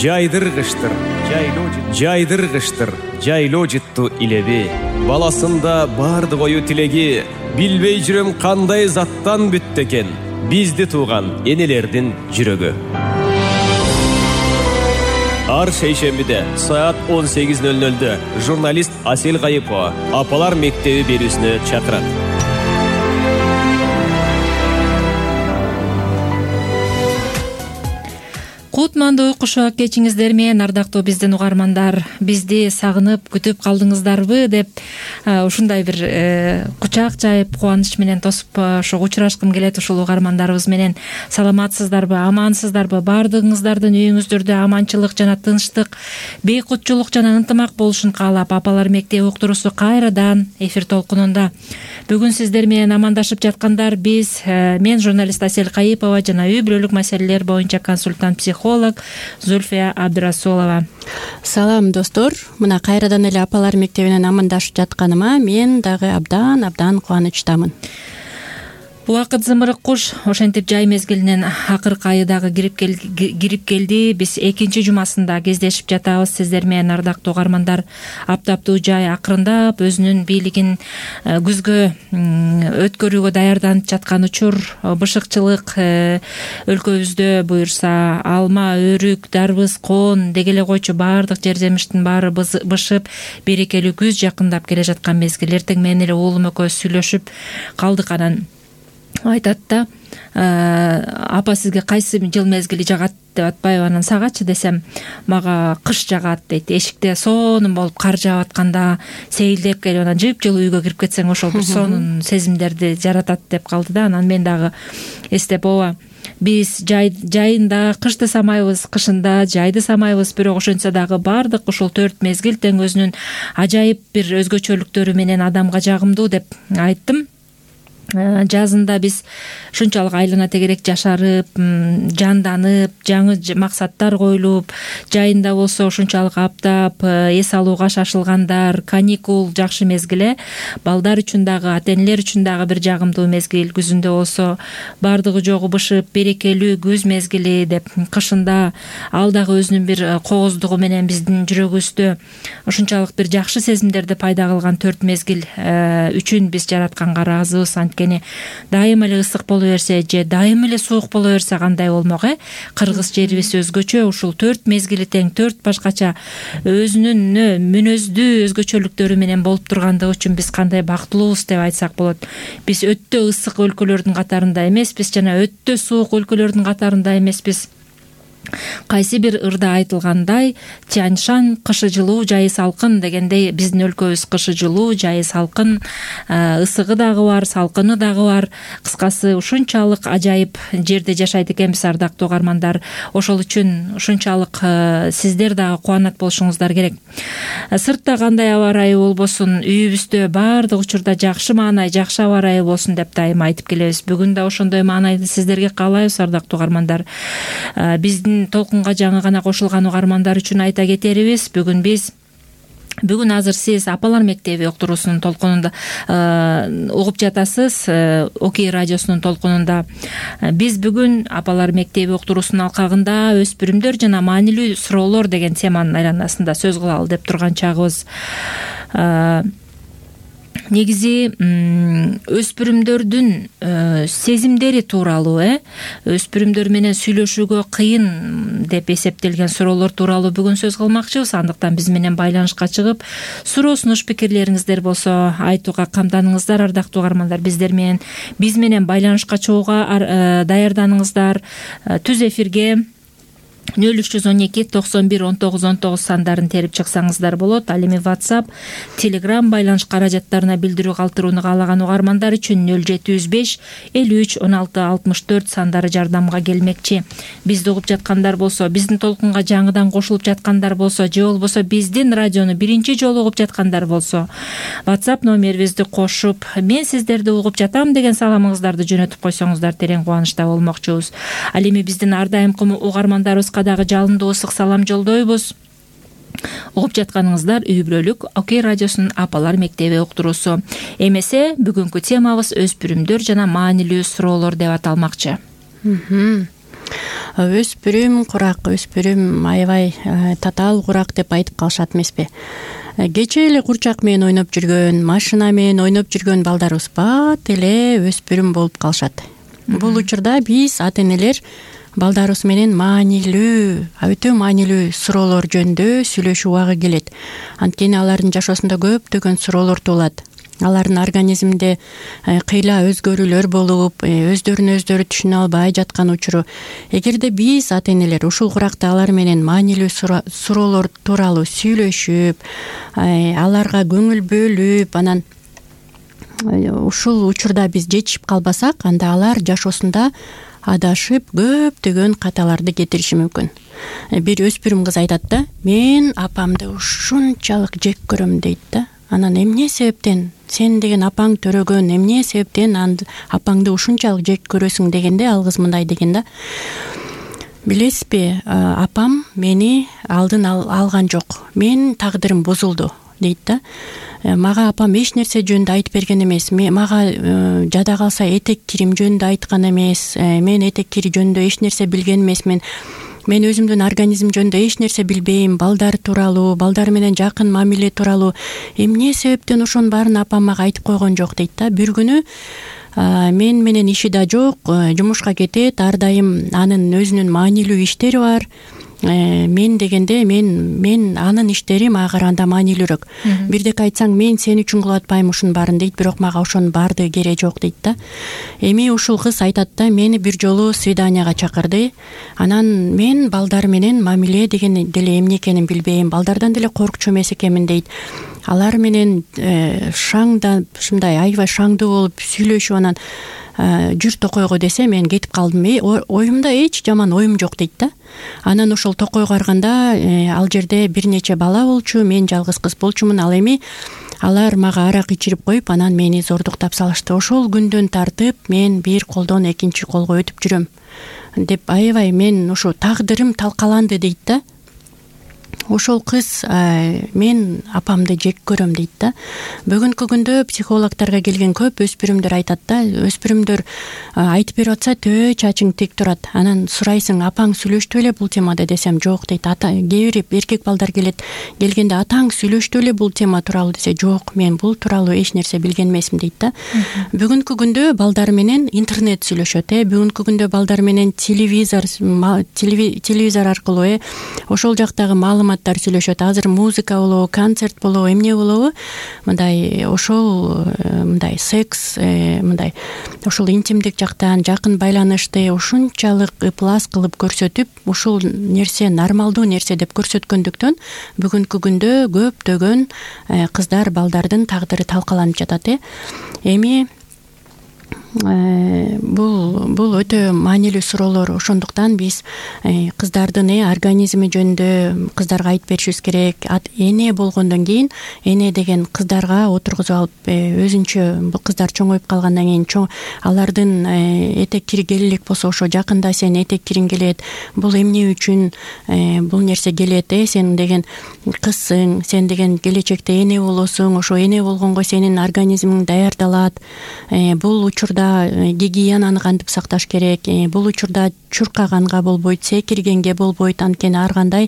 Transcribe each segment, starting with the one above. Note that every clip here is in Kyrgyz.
жайдыргыштыр жайлоо жытту илеби. Баласында барды ою тилеги, билбей жүрөм кандай заттан бүттү экен бизди тууган энелердин жүрөгү. Ар шейшембиде саат 18:00 журналист Асел Кайыпова Апалар мектеби берүүсүнө чакырат. Кутмандуу кушак кечиңиздер менен ардактуу биздин угармандар, бизди сагынып күтүп калдыңыздарбы деп ушундай бир кучак жайып кубаныч менен тосуп учурашкым келет. Ушул угармандарыбыз менен саламатсыздарбы, амансыздарбы? Бардыгыңыздардын үйүңүздөрдө аманчылык жана тынчтык, бейкутчулук жана ынтымак болушун каалап, Апалар мектеби уктуруусу кайрадан эфир толкунунда. Бүгүн сиздер менен амандашып жаткандар биз, мен журналист Асел Кайыпова жана үй бүлөлүк маселелер боюнча консультант психолог Зульфия Абдрасулова. Салам достор, мына кайрадан эле Апалар мектебинен амандашып жатканыма мен дагы абдан кубанычтамын. Убакыт зымырык куш ошентип жай мезгилинен акыркы айы дагы кирип келди. Биз экинчи жумасында кездешип жатабыз сиздер менен ардактуу угармандар. Аптаптуу жай акырындап өзүнүн бийлигин күзгө өткөрүүгө даярданып жаткан учур. Бышыкчылык өлкөбүздө буюрса алма, өрүк, дарбыз, коон деге эле койчу баардык жер жемиштин баары бышып, берекелүү күз жакындап келе жаткан мезгил. Эртең менен эле уулум экөөбүз сүйлөшүп калдык, анан айтат да, апа сизге кайсы жыл мезгили жагат деп атпайбы? Анан сагачы десем, мага кыш жагат дейт. Эшикте сонун болуп кар жаап атканда сейилдеп келип анан жыпжыл үйгө кирип кетсең ошол бир сонун сезимдерди жаратат деп калды да. Анан мен дагы эстеп, ооба, биз жайында кышты самайбыз, кышында жайды самайбыз, бирок ошентсе дагы баардык ушул 4 мезгил тең өзүнүн ажайып бир өзгөчөлүктөрү менен адамга жагымдуу деп айттым. Жазында биз шунчалык айлана тегерек жашарып, жанданып, жаңы максаттар коюлуп, жайында болсо ушунчалык аптап, эс алууга шашылгандар, каникул жакшы мезгил. Балдар үчүн дагы, ата-энелер үчүн дагы бир жагымдуу мезгил. Күзүндө болсо бардыгы жогу бышып, берекелүү күз мезгили деп, кышында ал дагы өзүнүн бир кооздугу менен биздин жүрөгүбүздө ушунчалык бир жакшы сезимдерди пайда кылган 4 мезгил үчүн биз жаратканга ыраазыбыз. Анткени дайым эле ысык боло берсе же дайым эле суук боло берсе кандай болмок, Кыргыз жерибиз өзгөчө, ушул 4 мезгили тең 4 башкача өзүнүн мүнөздүү өзгөчөлүктөрү менен болуп тургандыгы үчүн биз кандай бактылуубуз деп айтсак болот. Биз өтө ысык өлкөлөрдүн катарында эмеспиз жана өтө суук өлкөлөрдүн катарында эмеспиз. Кайсы бир ырда айтылгандай, Тяньшань кышы жылуу, жайы салкын дегендей, биздин өлкөбүз кышы жылуу, жайы салкын, ысыгы дагы бар, салкыны дагы бар. Кыскасы ушунчалык ажайып жерде жашайт экенбиз, ардактуу угармандар. Ошол үчүн ушунчалык сиздер дагы кубанат болушуңуздар керек. Сыртта кандай аба ырайы болбосун, үйүбүздө баардык учурда жакшы маанай, жакшы аба ырайы болсун деп дайым айтып келебиз. Бүгүн да ошондой маанайды сиздерге каалайбыз, ардактуу угармандар. Биздин толкунга жаңы гана кошулган угармандар үчүн айта кетерибиз, бүгүн азыр сиз Апалар мектеби уктуруусунун толкунунда угуп жатасыз, Окей радиосунун толкунунда. Биз бүгүн Апалар мектеби уктуруусунун алкагында өспүрүмдөр жана маанилүү суроолор деген теманын айланасында сөз кылалы деп турган чагыбыз. Негизи өспүрүмдөрдүн сезимдери тууралуу, өспүрүмдөр менен сүйлөшүүгө кыйын деп эсептелген суроолор тууралуу бүгүн сөз кылмакчыбыз. Андыктан биз менен байланышка чыгып, суроо сунуш пикирлериңиздер болсо айтууга камданыңыздар, ардактуу угармандар. Биз менен байланышка чыгууга даярданыңыздар. Түз эфирге 0312 91 19 19 сандарын терип чыксаңыздар болот. Ал эми WhatsApp, Telegram байланыш каражаттарына билдирүү калтырууну каалаган угармандар үчүн 0705 53 16 64 сандары жардамга келмекчи. Бизди угуп жаткандар болсо, биздин толкунга жаңыдан кошулуп жаткандар болсо, же болбосо биздин радиону биринчи жолу угуп жаткандар болсо, WhatsApp номерибизди кошуп, мен сиздерди угуп жатам деген саламыңыздарды жөнөтүп койсоңуздар терең кубанычта болмокчубуз. Ал эми биздин ар дайымкы угармандарыбыз дагы жалындуу ысык салам жолдойбуз. Угуп жатканыңыздар үй бүлөлүк Окей радиосунун Апалар мектеби уктуруусу. Эмесе бүгүнкү темабыз өспүрүмдөр жана маанилүү суроолор деп аталмакчы. өспүрүм курак, өспүрүм аябай татаал курак деп айтып калышат эмеспи. Кечээ эле курчак менен ойноп жүргөн, машина менен ойноп жүргөн балдарыбыз бат эле өспүрүм болуп калышат. Бул учурда биз ата энелер балдарыбыз менен маанилүү, өтө маанилүү суроолор жөнүндө сүйлөшүү убагы келет. Анткени алардын жашоосунда көптөгөн суроолор туулат. Алардын организминде кыйла өзгөрүүлөр болуп, өздөрүн өздөрү түшүнө албай жаткан учуру. Эгерде биз ата энелер ушул куракта алар менен маанилүү суроолор тууралуу сүйлөшүп, аларга көңүл бөлүп, анан ушул учурда биз жетишип калбасак, анда алар жашоосунда адашып көптөгөн каталарды кетириши мүмкүн. Бир өспүрүм кыз айтат да, мен апамды ушунчалык жек көрөм дейт да. Анан эмне себептен сен деген апаң төрөгөн, эмне себептен апаңды ушунчалык жек көрөсүң дегенде, ал кыз мындай деген да: билесизби, апам мени алдын алган жок, мен тагдырым бузулду дейт да. Мага апам эч нерсе жөнүндө айтып берген эмес, мага жада калса этек кирим жөнүндө айткан эмес, мен этек кири жөнүндө эч нерсе билген эмесмин. Мен өзүмдүн организм жөнүндө эч нерсе билбейм, балдар тууралуу, балдар менен жакын мамиле тууралуу. Эмне себептен ошонун баарын апам мага айтып койгон жок дейт да. Бир күнү мен менен иши да жок, жумушка кетет, ар дайым анын өзүнүн маанилүү иштери бар. Мен дегенде мен анын иштери мага караганда маанилүүрөөк. Бирдек айтсаң, мен сен үчүн кылып атпайм ушунун баарын дейт, бирок мага ошонун баардыгы кереги жок дейт да. Эми ушул кыз айтат да, мени бир жолу свиданияга чакырды. Анан мен балдар менен мамиле деген деле эмне экенин билбейм, балдардан деле коркчу эмес экенмин дейт. Алар менен шаңда ушундай аябай шаңдуу болуп сүйлөшүп, анан жүр токойго десе мен кетип калдым. Оюмда эч жаман оюм жок дейт да. Анан ошол токойго барганда ал жерде бир нече бала болчу, мен жалгыз кыз болчумун. Ал эми алар мага арак ичирип коюп, анан мени зордуктап салышты. Ошол күндөн тартып мен бир колдон экинчи колго өтүп жүрөм деп аябай мен ушу тагдырым талкаланды дейт да. Ошол кыз мен апамды жек көрөм дейт да. Бүгүнкү күндө психологторго келген көп өспүрүмдөр айтат да, өспүрүмдөр айтып берип атса төө чачың тик турат. Анан сурайсың, апаң сүйлөштү эле бул темада десем, жок дейт. Кээ бир эркек балдар келгенде атаң сүйлөштү эле бул тема тууралуу десе, жок, мен бул тууралуу эч нерсе билген эмесмин дейт да. Бүгүнкү күндө балдар менен интернет сүйлөшөт, бүгүнкү күндө балдар менен телевизор аркылуу ошол жактагы маалыматтар сүйлөшөт. Азыр музыка болобу, концерт болобу, эмне болобу, мындай ошол мындай секс, мындай ошол интимдик жактан жакын байланышты ушунчалык ыплас кылып көрсөтүп, ушул нерсе нормалдуу нерсе деп көрсөткөндүктөн бүгүнкү күндө көптөгөн кыздар, балдардын тагдыры талкаланып жатат. Эми бул өтө маанилүү суроолор. Ошондуктан биз кыздардын организми жөнүндө кыздарга айтып беришибиз керек. Эне болгондон кийин, эне деген кыздарга отургузуп алып, өзүнчө бул кыздар чоңоюп калгандан кийин алардын этек кири келе элек болсо, ошо жакында сен этек кириң келет, бул эмне үчүн бул нерсе келет, сен деген кызсың, сен деген келечекте эне болосуң, ошо эне болгонго сенин организмиң даярдалат. Бул учурда гигиенаны кантип сакташ керек, бул учурда чуркаганга болбойт, секиргенге болбойт, анткени ар кандай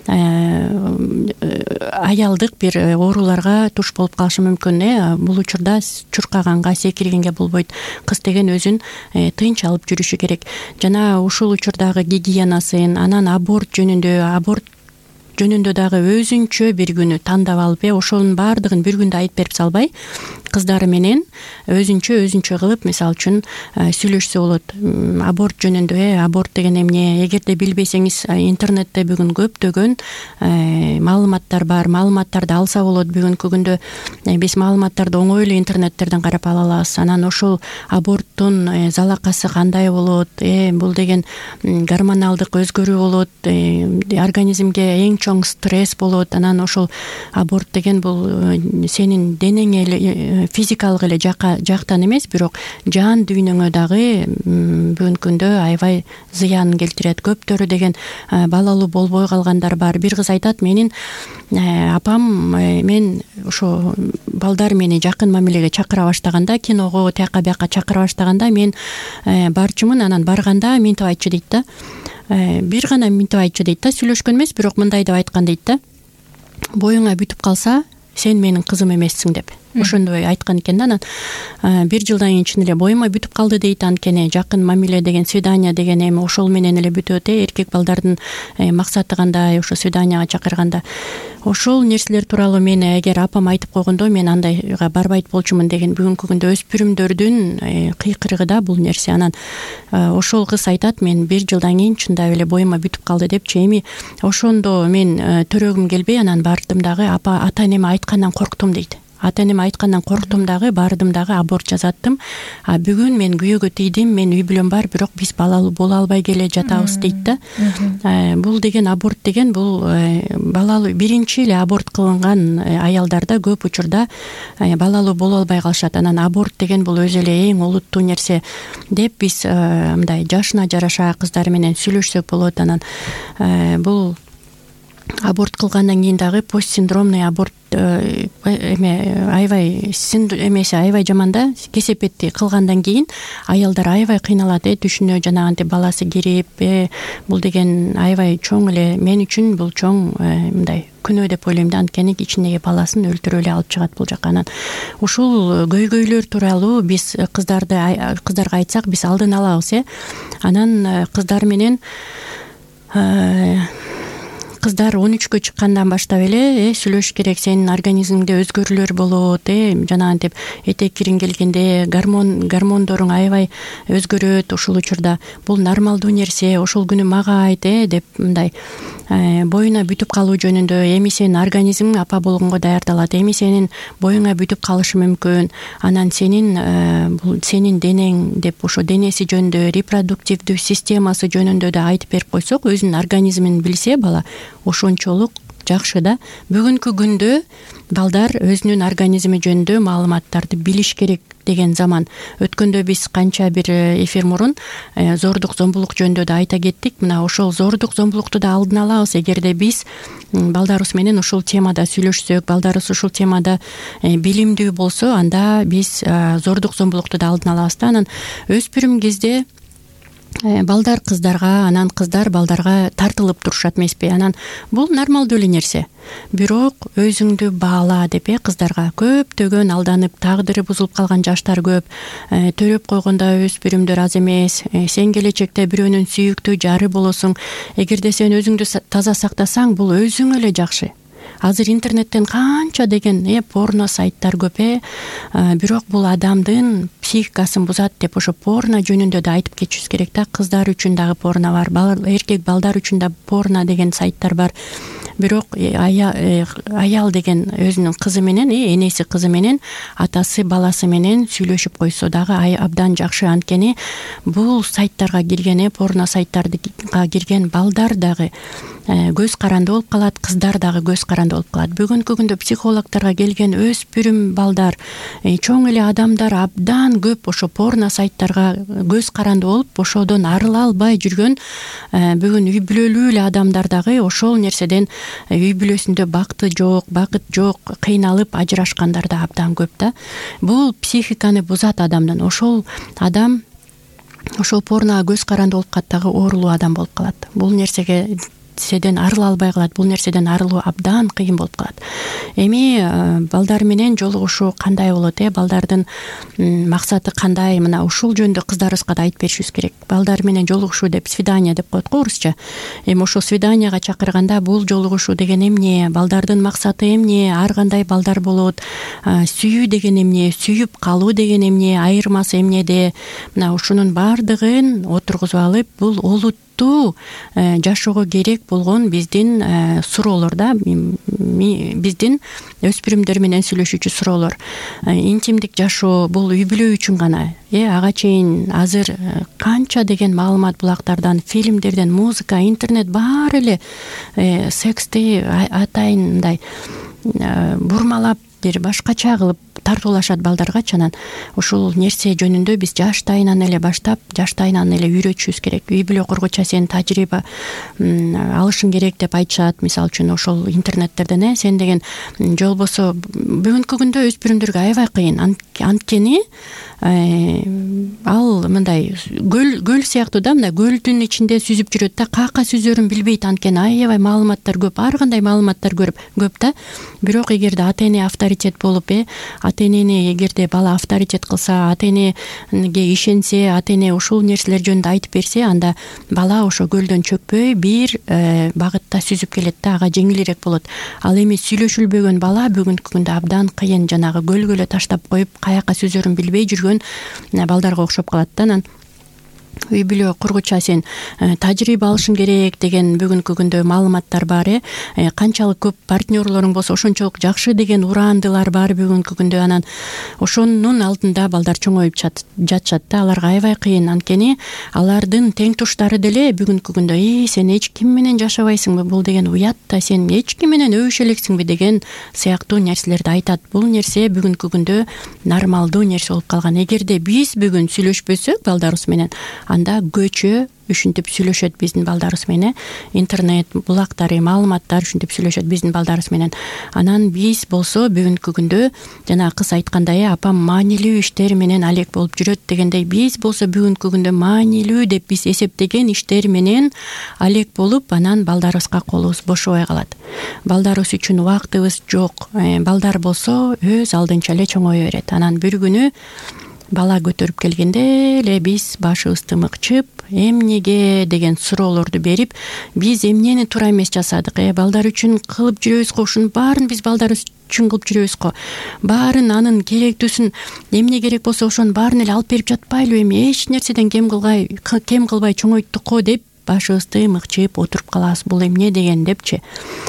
аялдык бир ооруларга туш болуп калышы мүмкүн. Бул учурда чуркаганга, секиргенге болбойт. Кыз деген өзүн тынч алып жүрүшү керек. Жана ушул учурдагы гигиенасын, анан аборт жөнүндө дагы өзүнчө бир күнү тандап алып, ошонун баардыгын бир күндө айтып берип салбай, кыздары менен өзүнчө кылып, мисалы үчүн сүйлөшсө болот. Аборт жөнүндө, аборт деген эмне, эгерде билбесеңиз, интернетте бүгүн көптөгөн маалыматтар бар. Маалыматтарды алса болот. Бүгүнкү күндө биз маалыматтарды оңой эле интернеттерден карап ала алабыз. Анан ошол аборттун залакасы кандай болот, бул деген гормоналдык өзгөрүү болот, организмге эң чоң стресс болот. Анан ошол аборт деген бул сенин денеңе эле физикалык эле жактан эмес, бирок жан дүйнөңө дагы бүгүнкү күндө аябай зыянын келтирет. Көптөрү деген балалуу болбой калгандар бар. Бир кыз айтат, менин апам мен ошо балдар мени жакын мамилеге чакыра баштаганда, киного тияка бияка чакыра баштаганда мен барчумун. Анан барганда минтип айтчу дейт да. Бир гана минтип айтчу дейт да, сүйлөшкөн эмес, бирок мындай деп айткан дейт да. Боюңа бүтүп калса, сен менин кызым эмессиң деп. Ошондой айткан экен да. Анан бир жылдан кийин чын эле боюма бүтүп калды дейт. Анткени жакын мамиле деген, свидание деген эми ошол менен эле бүтөт. Эркек балдардын максаты кандай, ошо свиданияга чакырганда. Ошол нерселер тууралуу мен эгер апам айтып койгондо мен андайга барбайт болчумун деген бүгүнкү күндө өспүрүмдөрдүн кыйкырыгы да бул нерсе. Анан ошол кыз айтат, мен бир жылдан кийин чындап эле боюма бүтүп калды депчи. Эми ошондо мен төрөгүм келбей, анан бардым дагы ата энеме айткандан корктум дейт. Ата энеме айткандан корктум дагы, бардым дагы аборт жасаттым. Бүгүн мен күйөөгө тийдим, мен үй бүлөм бар, бирок биз балалуу боло албай келе жатабыз дейт да. Бул деген аборт деген бул балалуу биринчи эле аборт кылынган аялдарда көп учурда балалуу боло албай калышат. Анан аборт деген бул өзү эле эң олуттуу нерсе деп биз мындай жашына жараша кыздар менен сүйлөшсөк болот. Анан бул аборт кылгандан кийин дагы постсиндромный аборт аябай эмеси аябай жаман да. Кесепетти кылгандан кийин аялдар аябай кыйналат, түшүнө жанагынтип баласы кирип, бул деген аябай чоң эле, мен үчүн бул чоң мындай күнөө деп ойлойм да. Анткени ичиндеги баласын өлтүрүп эле алып чыгат бул жака. Анан ушул көйгөйлөр тууралуу биз кыздарга айтсак, биз алдын алабыз. Анан кыздар менен кыздар 13кө чыккандан баштап эле сүйлөшүш керек. Сенин организмиңде өзгөрүүлөр болот, жанагынтип этек кириң келгенде гормондоруң аябай өзгөрөт. Ушул учурда бул нормалдуу нерсе, ошол күнү мага айт деп мындай боюна бүтүп калуу жөнүндө. Эми сенин организмиң апа болгонго даярдалат, эми сенин боюңа бүтүп калышы мүмкүн. Анан бул сенин денең деп ошо денеси жөнүндө, репродуктивдүү системасы жөнүндө да айтып берип койсок, өзүнүн организмин билсе бала, ошончолук жакшы да. Бүгүнкү күндө балдар өзүнүн организми жөнүндө маалыматтарды билиш керек деген заман. Өткөндө биз канча бир эфир мурун зордук зомбулук жөнүндө да айта кеттик. Мына ошол зордук зомбулукту да алдын алабыз. Эгерде биз балдарыбыз менен ушул темада сүйлөшсөк, балдарыбыз ушул темада билимдүү болсо, анда биз зордук зомбулукту да алдын алабыз да. Анан өспүрүм кезде балдар кыздарга, анан кыздар балдарга тартылып турушат эмеспи? Анан бул нормалдуу эле нерсе. Бирок өзүңдү баала деп кыздарга көптөгөн алданып, тагдыры бузулуп калган жаштар көп. Төрөп койгондо өспүрүмдөр аз эмес. Сен келечекте бирөөнүн сүйүктүү жары болосуң. Эгерде сен өзүңдү таза сактасаң, бул өзүң эле жакшы. Азыр интернеттен канча деген порно сайттар көп. Бирок бул адамдын психикасын бузат деп ошо порно жөнүндө да айтып кетишибиз керек да. Кыздар үчүн дагы порно бар, эркек балдар үчүн да порно деген сайттар бар. Бирок аял деген өзүнүн кызы менен, энеси кызы менен, атасы баласы менен сүйлөшүп койсо дагы абдан жакшы. Анткени бул сайттарга кирген, порно сайттарга кирген балдар дагы көз каранды болуп калат, кыздар дагы көз каранды болуп калат. Бүгүнкү күндө психологторго келген өспүрүм балдар, чоң эле адамдар абдан көп ошо порно сайттарга көз каранды болуп, ошодон арыла албай жүргөн бүгүн үй бүлөлүү эле адамдар дагы ошол нерседен үй бүлөсүндө бакыт жок, кыйналып ажырашкандар да абдан көп да. Бул психиканы бузат адамдын. Ошол адам ошол порнога көз каранды болуп калат дагы оорулуу адам болуп калат. Бул нерседен арыла албай калат. Бул нерседен арылуу абдан кыйын болуп калат. Эми балдар менен жолугушуу кандай болот? Балдардын максаты кандай? Мына ушул жөнүндө кыздарыбызга да айтып беришибиз керек. Балдар менен жолугушуу деп свидание деп коет го орусча. Эми ошол свиданияга чакырганда бул жолугушуу деген эмне? Балдардын максаты эмне? Ар кандай балдар болот? Сүйүү деген эмне? Сүйүп калуу деген эмне? Айырмасы эмнеде? Мына ушунун баардыгын отургузуп алып, бул маалыматтуу жашоого керек болгон биздин суроолор да, биздин өспүрүмдөр менен сүйлөшүүчү суроолор. Интимдик жашоо бул үй бүлө үчүн гана. Ага чейин азыр канча деген маалымат булактардан, фильмдерден, музыка, интернет баары эле сексти атайындай бурмалап, бир башкача кылып тартуулашат балдаргачы. Анан ушул нерсе жөнүндө биз жаштайынан эле баштап, жаштайынан эле үйрөтүшүбүз керек. Үй бүлө кургуча сен тажрыйба алышың керек деп айтышат. Мисалы үчүн ошол интернеттерден сен деген жолбосо бүгүнкү күндө өспүрүмдөргө аябай кыйын. Анткени ал мындай көл сыяктуу да, мындай көлдүн ичинде сүзүп жүрөт да, каякка сүзөрүн билбейт. Анткени аябай маалыматтар көп, ар кандай маалыматтар көп да. Бирок эгерде ата эне авторитет болуп, ата энени эгерде бала авторитет кылса, ата энеге ишенсе, ата эне ушул нерселер жөнүндө айтып берсе, анда бала ошо көлдөн чөкпөй бир багытта сүзүп келет да, ага жеңилирээк болот. Ал эми сүйлөшүлбөгөн бала бүгүнкү күндө абдан кыйын, жанагы көлгө эле таштап коюп, каякка сүзөрүн билбей жүргөн балдарга окшоп калат да. Анан үй бүлө кургуча сен тажрыйба алышың керек деген бүгүнкү күндө маалыматтар бар. Канчалык көп партнерлоруң болсо ошончолук жакшы деген ураандылар бар бүгүнкү күндө. Анан ошонун алдында балдар чоңоюп жатышат да, аларга аябай кыйын. Анткени алардын тең туштары деле бүгүнкү күндө сен эч ким менен жашабайсыңбы, бул деген уят да, сен эч ким менен өбүшө элексиңби деген сыяктуу нерселерди айтат. Бул нерсе бүгүнкү күндө нормалдуу нерсе болуп калган. Эгерде биз бүгүн сүйлөшпөсөк балдарыбыз менен, анда көчө ушинтип сүйлөшөт биздин балдарыбыз менен, интернет булактары, маалыматтар ушинтип сүйлөшөт биздин балдарыбыз менен. Анан биз болсо бүгүнкү күндө жана кыз айткандай, апам маанилүү иштер менен алек болуп жүрөт дегендей, биз болсо бүгүнкү күндө маанилүү деп биз эсептеген иштер менен алек болуп, анан балдарыбызга колубуз бошобой калат. Балдарыбыз үчүн убактыбыз жок. Балдар болсо өз алдынча эле чоңое берет. Анан бир күнү бала көтөрүп келгенде эле биз башыбызды мыкчып, эмнеге деген суроолорду берип, биз эмнени туура эмес жасадык, балдар үчүн кылып жүрөбүз го, ушунун баарын биз балдарыбыз үчүн кылып жүрөбүз го, баарын анын керектүүсүн, эмне керек болсо ошонун баарын эле алып берип жатпайлыбы, эми эч нерседен кем кылбай чоңойттук го деп башыбызды мыкчып отуруп калабыз. Бул эмне деген депчи.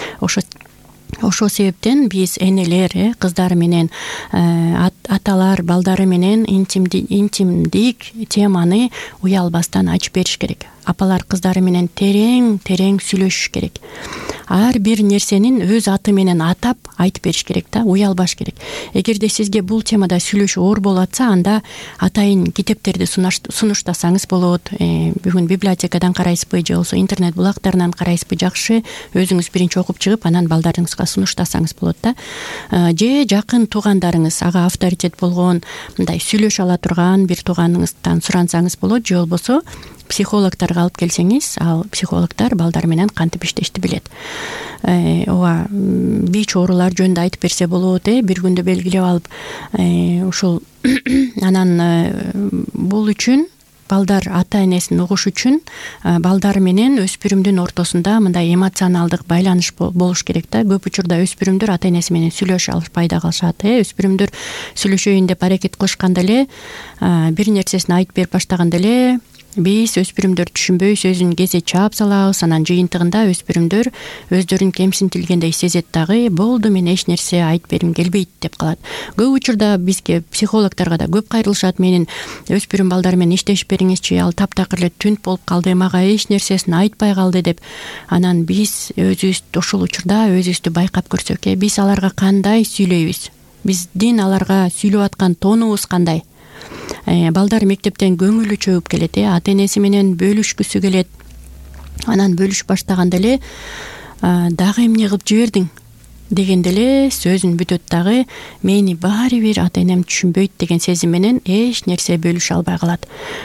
Ошол себептен биз энелер, кыздар менен аталар балдары менен интимдик теманы уялбастан ачып бериш керек. Апалар кыздары менен терең сүйлөшүш керек. Ар бир нерсенин өз аты менен атап айтып бериш керек да, уялбаш керек. Эгерде сизге бул темада сүйлөшүү оор болуп атса, анда атайын китептерди сунуштасаңыз болот. Бүгүн библиотекадан карайсызбы же болбосо интернет булактарынан карайсызбы, жакшы өзүңүз биринчи окуп чыгып, анан балдарыңызга сунуштасаңыз болот да. Же жакын туугандарыңыз, ага авторитет болгон, мындай сүйлөшө ала турган бир тууганыңыздан сурансаңыз болот, же болбосо психологторго алып келсеңиз, ал психологтор балдар менен кантип иштешти билет. Ооба, бич оорулар жөнүндө айтып берсе болот, бир күндө белгилеп алып, ушул анан бул үчүн балдар ата энесин угуш үчүн балдар менен өспүрүмдүн ортосунда мындай эмоционалдык байланыш болуш керек да. Көп учурда өспүрүмдөр ата энеси менен сүйлөшө алышпай да калышат. Өспүрүмдөр сүйлөшөйүн деп аракет кылышканда эле, бир нерсесин айтып берип баштаганда эле биз өспүрүмдөр түшүнбөй сөзүн кесе чаап салабыз. Анан жыйынтыгында өспүрүмдөр өздөрүн кемсинтилгендей сезет дагы, болду мен эч нерсе айтып бергим келбейт деп калат. Көп учурда бизге психологторго да көп кайрылышат. Менин өспүрүм балдар менен иштешип бериңизчи, ал таптакыр эле түнт болуп калды, мага эч нерсесин айтпай калды деп. Анан биз өзүбүз ошол учурда өзүбүздү байкап көрсөк, биз аларга кандай сүйлөйбүз, биздин аларга сүйлөп аткан тонубуз кандай. Балдар мектептен көңүлү чөгүп келет, ата энеси менен бөлүшкүсү келет. Анан бөлүшүп баштаганда эле дагы эмне кылып жибердиң дегенде эле сөзүн бүтөт дагы, мени баары бир ата энем түшүнбөйт деген сезим менен эч нерсе бөлүшө албай калат.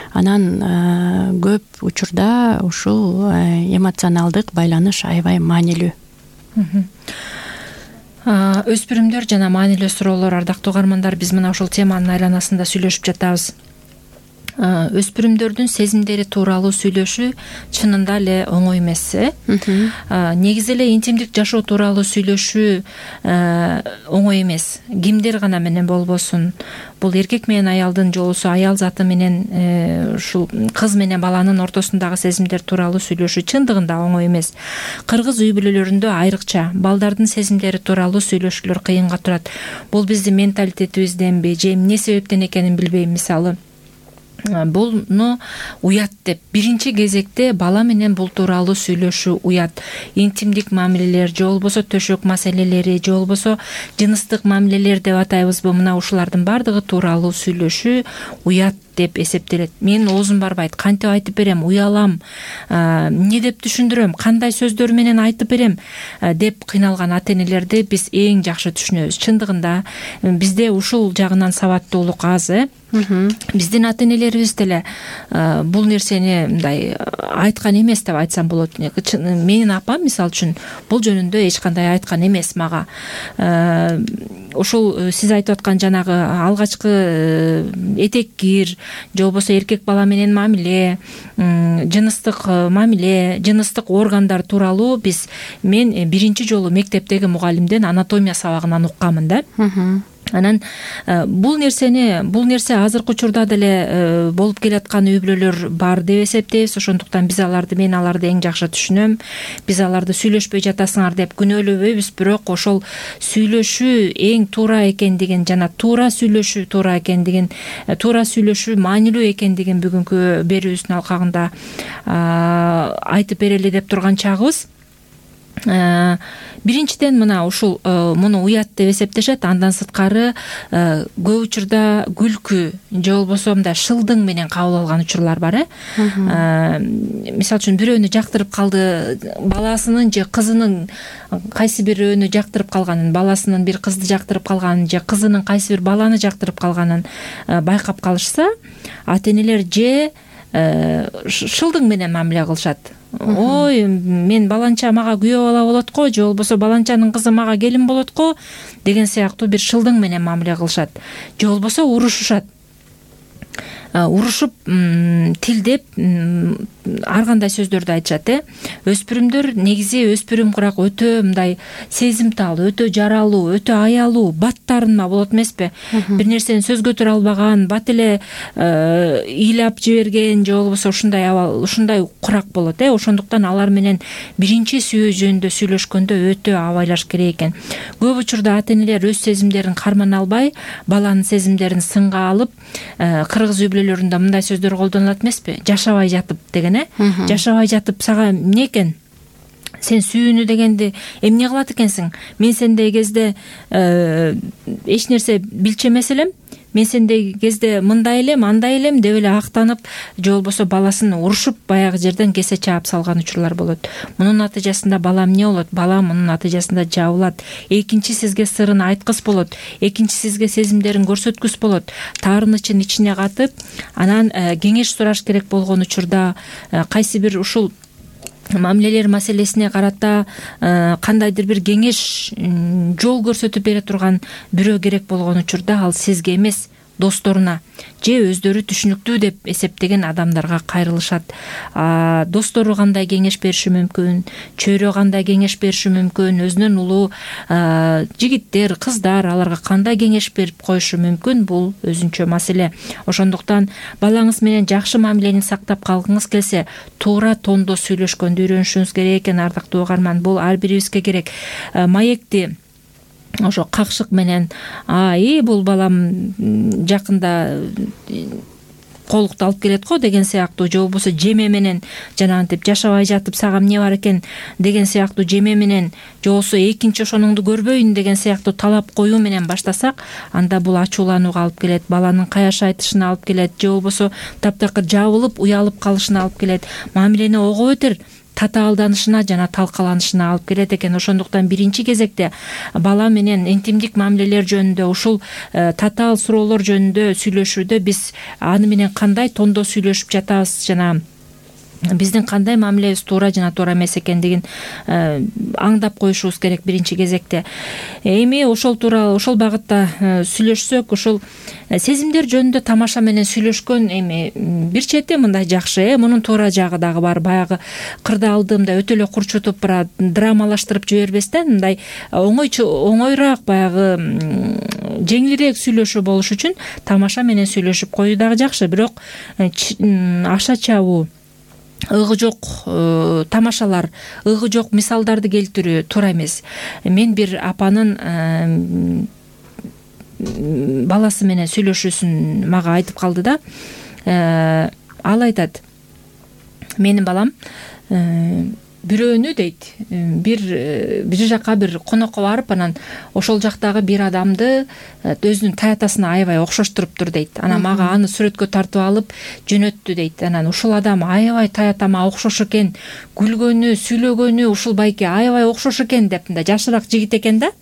Анан көп учурда ушул эмоционалдык байланыш аябай маанилүү. Өспүрүмдөр жана маанилүү суроолор, ардактуу угармандар, биз мына ушул теманын айланасында сүйлөшүп жатабыз. өспүрүмдөрдүн сезимдери тууралуу сүйлөшүү чынында эле оңой эмес. Негизи эле интимдик жашоо тууралуу сүйлөшүү оңой эмес. Кимдер гана менен болбосун, бул эркек менен аялдын же болбосо аял заты менен ушул кыз менен баланын ортосундагы сезимдер тууралуу сүйлөшүү чындыгында оңой эмес. Кыргыз үй бүлөлөрүндө айрыкча балдардын сезимдери тууралуу сүйлөшүүлөр кыйынга турат. Бул биздин менталитетибизденби же эмне себептен экенин билбейм. Мисалы буну уят деп биринчи кезекте бала менен бул тууралуу сүйлөшүү уят. Интимдик мамилелер же болбосо төшөк маселелери же болбосо жыныстык мамилелер деп атайбызбы, мына ушулардын баардыгы тууралуу сүйлөшүү уят деп эсептелет. Мен оозум барбайт, кантип айтып берем, уялам, эмне деп түшүндүрөм, кандай сөздөр менен айтып берем деп кыйналган ата-энелерди биз эң жакшы түшүнөбүз. Чындыгында бизде ушул жагынан сабаттуулук аз. Биздин ата-энелерибиз деле бул нерсени мындай айткан эмес деп айтсам болот. Менин апам мисалы үчүн бул жөнүндө эч кандай айткан эмес мага. Ушул сиз айтып аткан жанагы алгачкы этек кир же болбосо эркек бала менен мамиле, жыныстык мамиле, жыныстык органдар тууралуу мен биринчи жолу мектептеги мугалимден анатомия сабагынан укканмын да. Анан бул нерсе азыркы учурда деле болуп келаткан үй бүлөлөр бар деп эсептейбиз. Ошондуктан мен аларды эң жакшы түшүнөм. Биз аларды сүйлөшпөй жатасыңар деп күнөөлөбөйбүз, бирок ошол сүйлөшүү эң туура экендигин жана туура сүйлөшүү маанилүү экендигин бүгүнкү берүүбүздүн алкагында айтып берели деп турган чагыбыз. Биринчиден мына ушул муну уят деп эсептешет. Андан сырткары көп учурда күлкү же болбосо мындай шылдың менен кабыл алган учурлар бар. Мисалы үчүн бирөөнү жактырып калды, баласынын же кызынын кайсы бирөөнү жактырып калганын, баласынын бир кызды жактырып калганын же кызынын кайсы бир баланы жактырып калганын байкап калышса, ата-энелер же шылдың менен мамиле кылышат. Ой, мен баланча мага күйөө бала болот го, же болбосо баланчанын кызы мага келин болот го деген сыяктуу бир шылдың менен мамиле кылышат. Же болбосо урушушат. Урушуп тилдеп ар кандай сөздөрдү айтышат. Өспүрүмдөр негизи өспүрүм курак өтө мындай сезимтал, өтө жаралуу, өтө аялуу, бат тарынма болот эмеспи? Бир нерсени сөзгө өтүрө албаган, бат эле ыйлап жиберген же болбосо ушундай курак болот. Ошондуктан алар менен биринчи сүйүү жөнүндө сүйлөшкөндө өтө абайлаш керек экен. Көп учурда ата-энелер өз сезимдерин кармана албай, баланын сезимдерин сынга алып, кыргыз үй бүлөлөрүндө мындай сөздөр колдонулат эмеспи? Жашабай жатып деген. Жашабай жатып сага эмне экен? Сен сүйүүнү дегенди эмне кылат экенсиң? Мен сендей кезде эч нерсе билчү эмес элем. Мен сендей кезде мындай элем, андай элем деп эле актанып, же болбосо баласын урушуп баягы жерден кесе чаап салган учурлар болот. Мунун натыйжасында бала эмне болот? Бала мунун натыйжасында жабылат. Экинчи сизге сырын айткыс болот. Экинчи сизге сезимдерин көрсөткүс болот. Таарынычын ичине катып, анан кеңеш сураш керек болгон учурда кайсы бир ушул мамилелер маселесине карата кандайдыр бир кеңеш, жол көрсөтүп бере турган бирөө керек болгон учурда ал сизге эмес, досторуна же өздөрү түшүнүктүү деп эсептеген адамдарга кайрылышат. Достору кандай кеңеш бериши мүмкүн, чөйрө кандай кеңеш бериши мүмкүн, өзүнөн улуу жигиттер, кыздар аларга кандай кеңеш берип коюшу мүмкүн, бул өзүнчө маселе. Ошондуктан балаңыз менен жакшы мамилени сактап калгыңыз келсе, туура тондо сүйлөшкөндү үйрөнүшүңүз керек экен, ардактуу угарман. Бул ар бирибизге керек. Маекти ошо какшык менен бул балам жакында колукту алып келет го деген сыяктуу, же болбосо жеме менен жанагынтип жашабай жатып сага эмне бар экен деген сыяктуу жеме менен, же болбосо экинчи ошонуңду көрбөйүн деген сыяктуу талап коюу менен баштасак, анда бул ачууланууга алып келет, баланын каяш айтышына алып келет, же болбосо таптакыр жабылып, уялып калышына алып келет, мамилени ого бетер татаалданышына жана талкаланышына алып келет экен. Ошондуктан биринчи кезекте бала менен интимдик мамилелер жөнүндө, ушул татаал суроолор жөнүндө сүйлөшүүдө биз аны менен кандай тондо сүйлөшүп жатабыз жана биздин кандай мамилебиз туура жана туура эмес экендигин аңдап коюшубуз керек биринчи кезекте. Эми ошол тууралуу ошол багытта сүйлөшсөк, ошол сезимдер жөнүндө тамаша менен сүйлөшкөн эми бир чети мындай жакшы, мунун туура жагы дагы бар. Баягы кырда алдымда өтө эле курчутуп драмалаштырып жибербестен мындай оңоюраак баягы жеңилирээк сүйлөшүү болуш үчүн тамаша менен сүйлөшүп коюу дагы жакшы. Бирок аша чабуу, ыгы жок тамашалар, ыгы жок мисалдарды келтирүү туура эмес. Мен бир апанын баласы менен сүйлөшүүсүн мага айтып калды да. Ал айтат: менин балам бирөөнү дейт, бир жака бир конокко барып, анан ошол жактагы бир адамды өзүнүн таятасына аябай окшоштуруптур дейт. Анан мага аны сүрөткө тартып алып жөнөттү дейт. Анан ушул адам аябай таятама окшош экен, күлгөнү, сүйлөгөнү ушул байке аябай окшош экен деп, мындай жашыраак жигит экен да.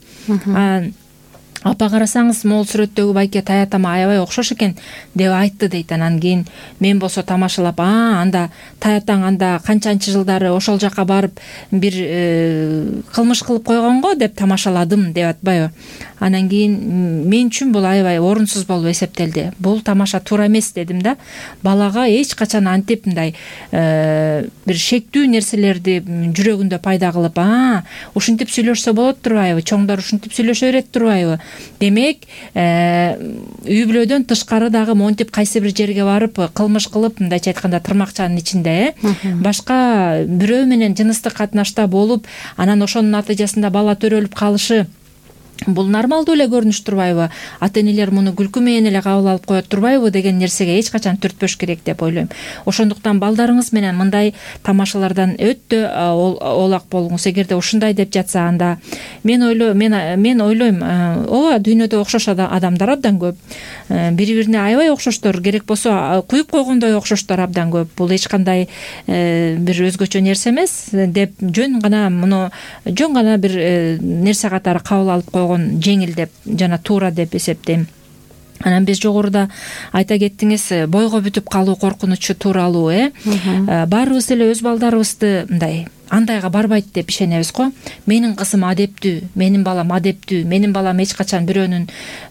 Апа карасаңыз, могул сүрөттөгү байке таятама аябай окшош экен деп айтты дейт. Анан кийин мен болсо тамашалап, анда таятаң анда канчанчы жылдары ошол жака барып бир кылмыш кылып койгон го деп тамашаладым деп атпайбы. Анан кийин мен үчүн бул аябай орунсуз болуп эсептелди. Бул тамаша туура эмес дедим да. Балага эч качан антип мындай бир шектүү нерселерди жүрөгүндө пайда кылып, ушинтип сүйлөшсө болот турбайбы, чоңдор ушинтип сүйлөшө берет турбайбы. Демек, үй бүлөдөн тышкары дагы монтип кайсы бир жерге барып кылмыш кылып, мындайча айтканда тырмакчанын ичинде, башка бирөө менен жыныстык катнашта болуп, анан ошонун натыйжасында бала төрөлүп калышы, бул нормалдуу эле көрүнүш турбайбы? Ата-энелер муну күлкү менен эле кабыл алып коет турбайбы деген нерсеге эч качан түртпөш керек деп ойлойм. Ошондуктан балдарыңыз менен мындай тамашалардан өтө олак болуңуз. Эгерде ушундай деп жатса, анда мен ойлойм, ооба, дүйнөдө окшош адамдар абдан көп. Бири-бирине аябай окшоштор, керек болсо куюп койгондой окшоштор абдан көп. Бул эч кандай бир өзгөчө нерсе эмес деп жөн гана бир нерсе катары кабыл алып койгон жеңил деп жана туура деп эсептейм. Анан биз жогоруда айта кеттиңиз, бойго бүтүп калуу коркунучу тууралуу, баарыбыз эле өз балдарыбызды мындай андайга барбайт деп ишенебиз го. Менин кызым адептүү, менин балам адептүү, менин балам эч качан бирөөнүн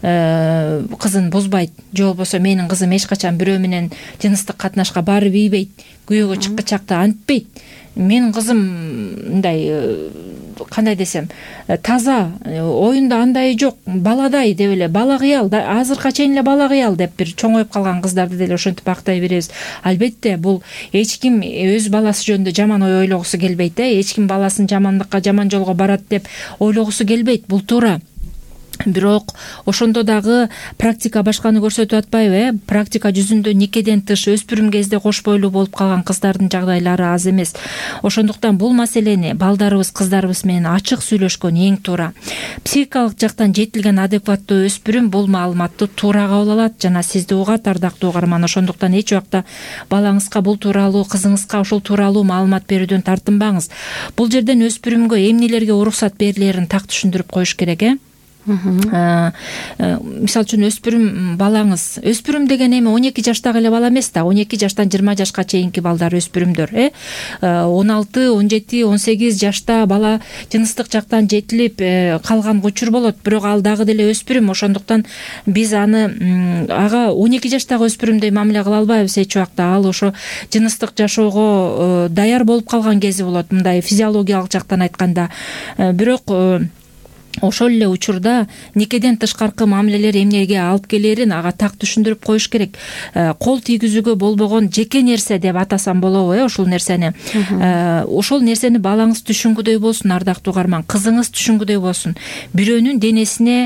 кызын бузбайт, же болбосо менин кызым эч качан бирөө менен жыныстык катнашка барып ийбейт, күйөөгө чыккычакта антпейт. Менин кызым мындай, кандай десем, таза, оюнда андайы жок, баладай деп эле, бала кыял, азыркыга чейин эле бала кыял деп бир чоңоюп калган кыздарды деле ошентип актай беребиз. Албетте, бул эч ким өз баласы жөнүндө жаман ой ойлогусу келбейт, эч ким баласын жамандыкка, жаман жолго барат деп ойлогусу келбейт, бул туура. Бирок ошондо дагы практика башканы көрсөтүп атпайбы? Практика жүзүндө никеден тыш өспүрүм кезде кош бойлуу болуп калган кыздардын жагдайлары аз эмес. Ошондуктан бул маселени балдарыбыз, кыздарыбыз менен ачык сүйлөшкөн эң туура. Психикалык жактан жетилген адекваттуу өспүрүм бул маалыматты туура кабыл алат жана сизди угат, ардактуу угарман. Ошондуктан эч убакта балаңызга бул тууралуу, кызыңызга ошол тууралуу маалымат берүүдөн тартынбаңыз. Бул жерден өспүрүмгө эмнелерге уруксат берилерин так түшүндүрүп коюш керек, Мисалы үчүн өспүрүм деген эми 12 жаштагы эле бала эмес да, 12 жаштан 20 жашка чейинки балдар өспүрүмдөр. 16, 17, 18 жашта бала жыныстык жактан жетилип калган учур болот, бирок ал дагы деле өспүрүм. Ошондуктан биз ага 12 жаштагы өспүрүмдөй мамиле кыла албайбыз эч убакта. Ал ошо жыныстык жашоого даяр болуп калган кези болот, мындай физиологиялык жактан айтканда. Бирок ошол эле учурда никеден тышкаркы мамилелер эмнеге алып келерин ага так түшүндүрүп коюш керек. Кол тийгизүүгө болбогон жеке нерсе деп атасам болобу, ошол нерсени. Ошол нерсени балаңыз түшүнгүдөй болсун, ардактуу угарман, кызыңыз түшүнгүдөй болсун. Бирөөнүн денесине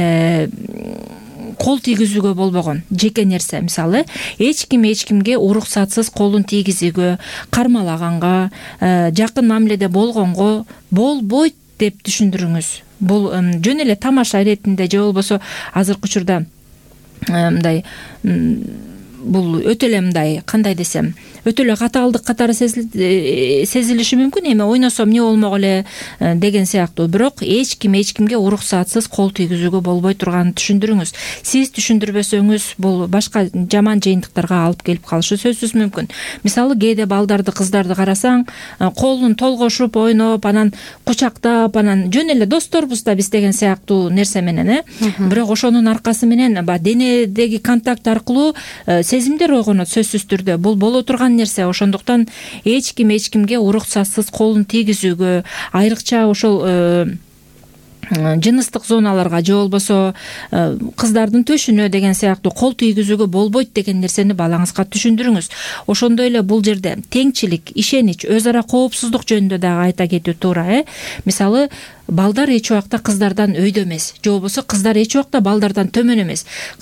кол тийгизүүгө болбогон жеке нерсе, мисалы, эч кимге уруксатсыз колун тийгизүүгө, кармалаганга, жакын мамиледе болгонго болбойт деп түшүндүрүңүз. Бул жөн эле тамаша иретинде же болбосо азыркы учурда мындай бул өтө эле мындай, кандай десем, өтө эле катаалдык катары сезилиши мүмкүн, эми ойносом эмне болмок эле деген сыяктуу. Бирок эч кимге уруксатсыз кол тийгизүүгө болбой турганын түшүндүрүңүз. Сиз түшүндүрбөсөңүз бул башка жаман жыйынтыктарга алып келип калышы сөзсүз мүмкүн. Мисалы кээде балдарды, кыздарды карасаң, колун толгошуп ойноп, анан кучактап, анан жөн эле досторбуз да биз деген сыяктуу нерсе менен, бирок ошонун аркасы менен денедеги контакт аркылуу сезимдер ойгонот сөзсүз түрдө. Бул боло турган нерсе. Ошондуктан эч кимге уруксатсыз колун тийгизүүгө, айрыкча ошол жыныстык зоналарга же болбосо кыздардын төшүнө деген сыяктуу кол тийгизүүгө болбойт деген нерсени балаңызга түшүндүрүңүз. Ошондой эле бул жерде теңчилик, ишенич, өз ара коопсуздук жөнүндө дагы айта кетүү туура. Мисалы, балдар эч убакта кыздардан өйдө эмес, же болбосо кыздар эч убакта балдардан төмөн эмес.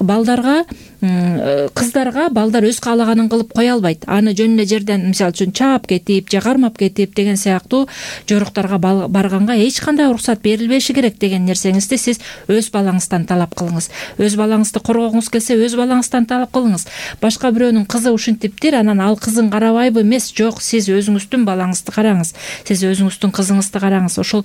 Кыздарга балдар өз каалаганын кылып кое албайт. Аны жөн эле жерден, мисалы үчүн, чаап кетип же кармап кетип деген сыяктуу жоруктарга барганга эч кандай уруксат берилбеши керек деген нерсеңизди сиз өз балаңыздан талап кылыңыз. Өз балаңызды коргогуңуз келсе, өз балаңыздан талап кылыңыз. Башка бирөөнүн кызы ушинтиптир, анан ал кызын карабайбы? Эмес, жок, сиз өзүңүздүн балаңызды караңыз. Сиз өзүңүздүн кызыңызды караңыз. Ошол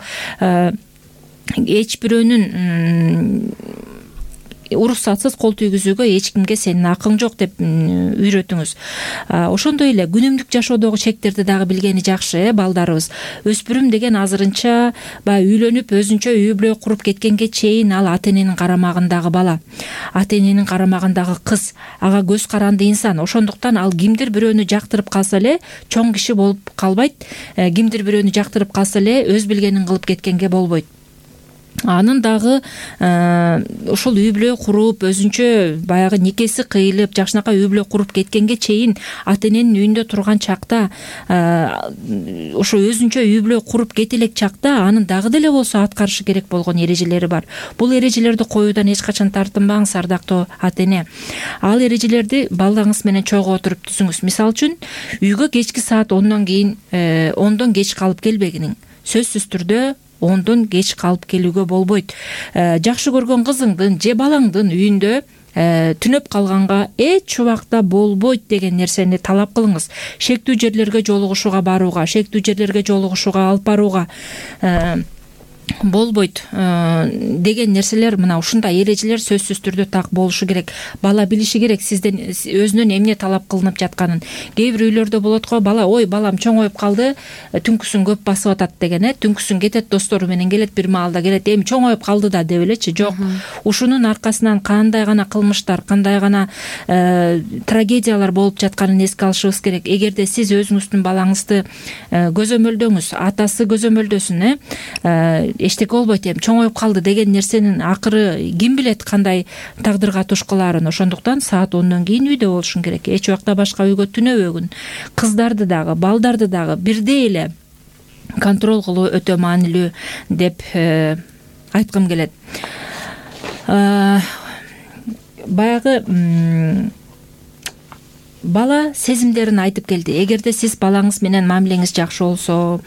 эч бирөөнүн уруксатсыз кол тийгизүүгө эч кимге сенин акың жок деп үйрөтүңүз. Ошондой эле күнүмдүк жашоодогу чектерди дагы билгени жакшы, балдарыбыз. Өспүрүм деген азырынча үйлөнүп, өзүнчө үй бүлө куруп кеткенге чейин ал ата-эненин карамагындагы бала, ата-эненин карамагындагы кыз, ага көз каранды инсан. Ошондуктан ал кимдир бирөөнү жактырып калса эле чоң киши болуп калбайт. Кимдир бирөөнү жактырып калса эле өз билгенин кылып кеткенге болбойт. Анын дагы ошол үй бүлө куруп, өзүнчө баягы никеси кыйылып, жакшынакай үй бүлө куруп кеткенге чейин ата-эненин үйүндө турган чакта, ошо өзүнчө үй бүлө куруп кете элек чакта анын дагы деле болсо аткарышы керек болгон эрежелери бар. Бул эрежелерди коюудан эч качан тартынбаңыз, ардактуу ата-эне. Ал эрежелерди балаңыз менен чогуу отуруп түзүңүз. Мисалы үчүн, үйгө кечки саат 10дон кеч калып келбегиниң. Сөзсүз түрдө 10дон кеч калып келүүгө болбойт. Жакшы көргөн кызыңдын же балаңдын үйүндө түнөп калганга эч убакта болбойт деген нерсени талап кылыңыз. Шектүү жерлерге жолугушууга барууга, шектүү жерлерге жолугушууга алып барууга болбойт деген нерселер, мына ушундай эрежелер сөзсүз түрдө так болушу керек. Бала билиши керек сизден өзүнөн эмне талап кылынып жатканын. Кээ бир үйлөрдө болот го, бала ой балам чоңоюп калды, түнкүсүн көп басып атат деген, түнкүсүн кетет достору менен келет, бир маалда келет, эми чоңоюп калды да деп элечи. Жок, ушунун аркасынан кандай гана кылмыштар, кандай гана трагедиялар болуп жатканын эске алышыбыз керек. Эгерде сиз өзүңүздүн балаңызды көзөмөлдөңүз, атасы көзөмөлдөсүн, эчтеке болбойт, эми чоңоюп калды деген нерсенин акыры ким билет кандай тагдырга туш кылаарын. Ошондуктан саат 10дон кийин үйдө болушуң керек. Эч убакта башка үйгө түнөбөгүн. Кыздарды дагы, балдарды дагы бирдей эле контроль кылуу өтө маанилүү деп айткым келет. Баягы бала сезимдерин айтып келди. Эгерде сиз балаңыз менен мамилеңиз жакшы болсо,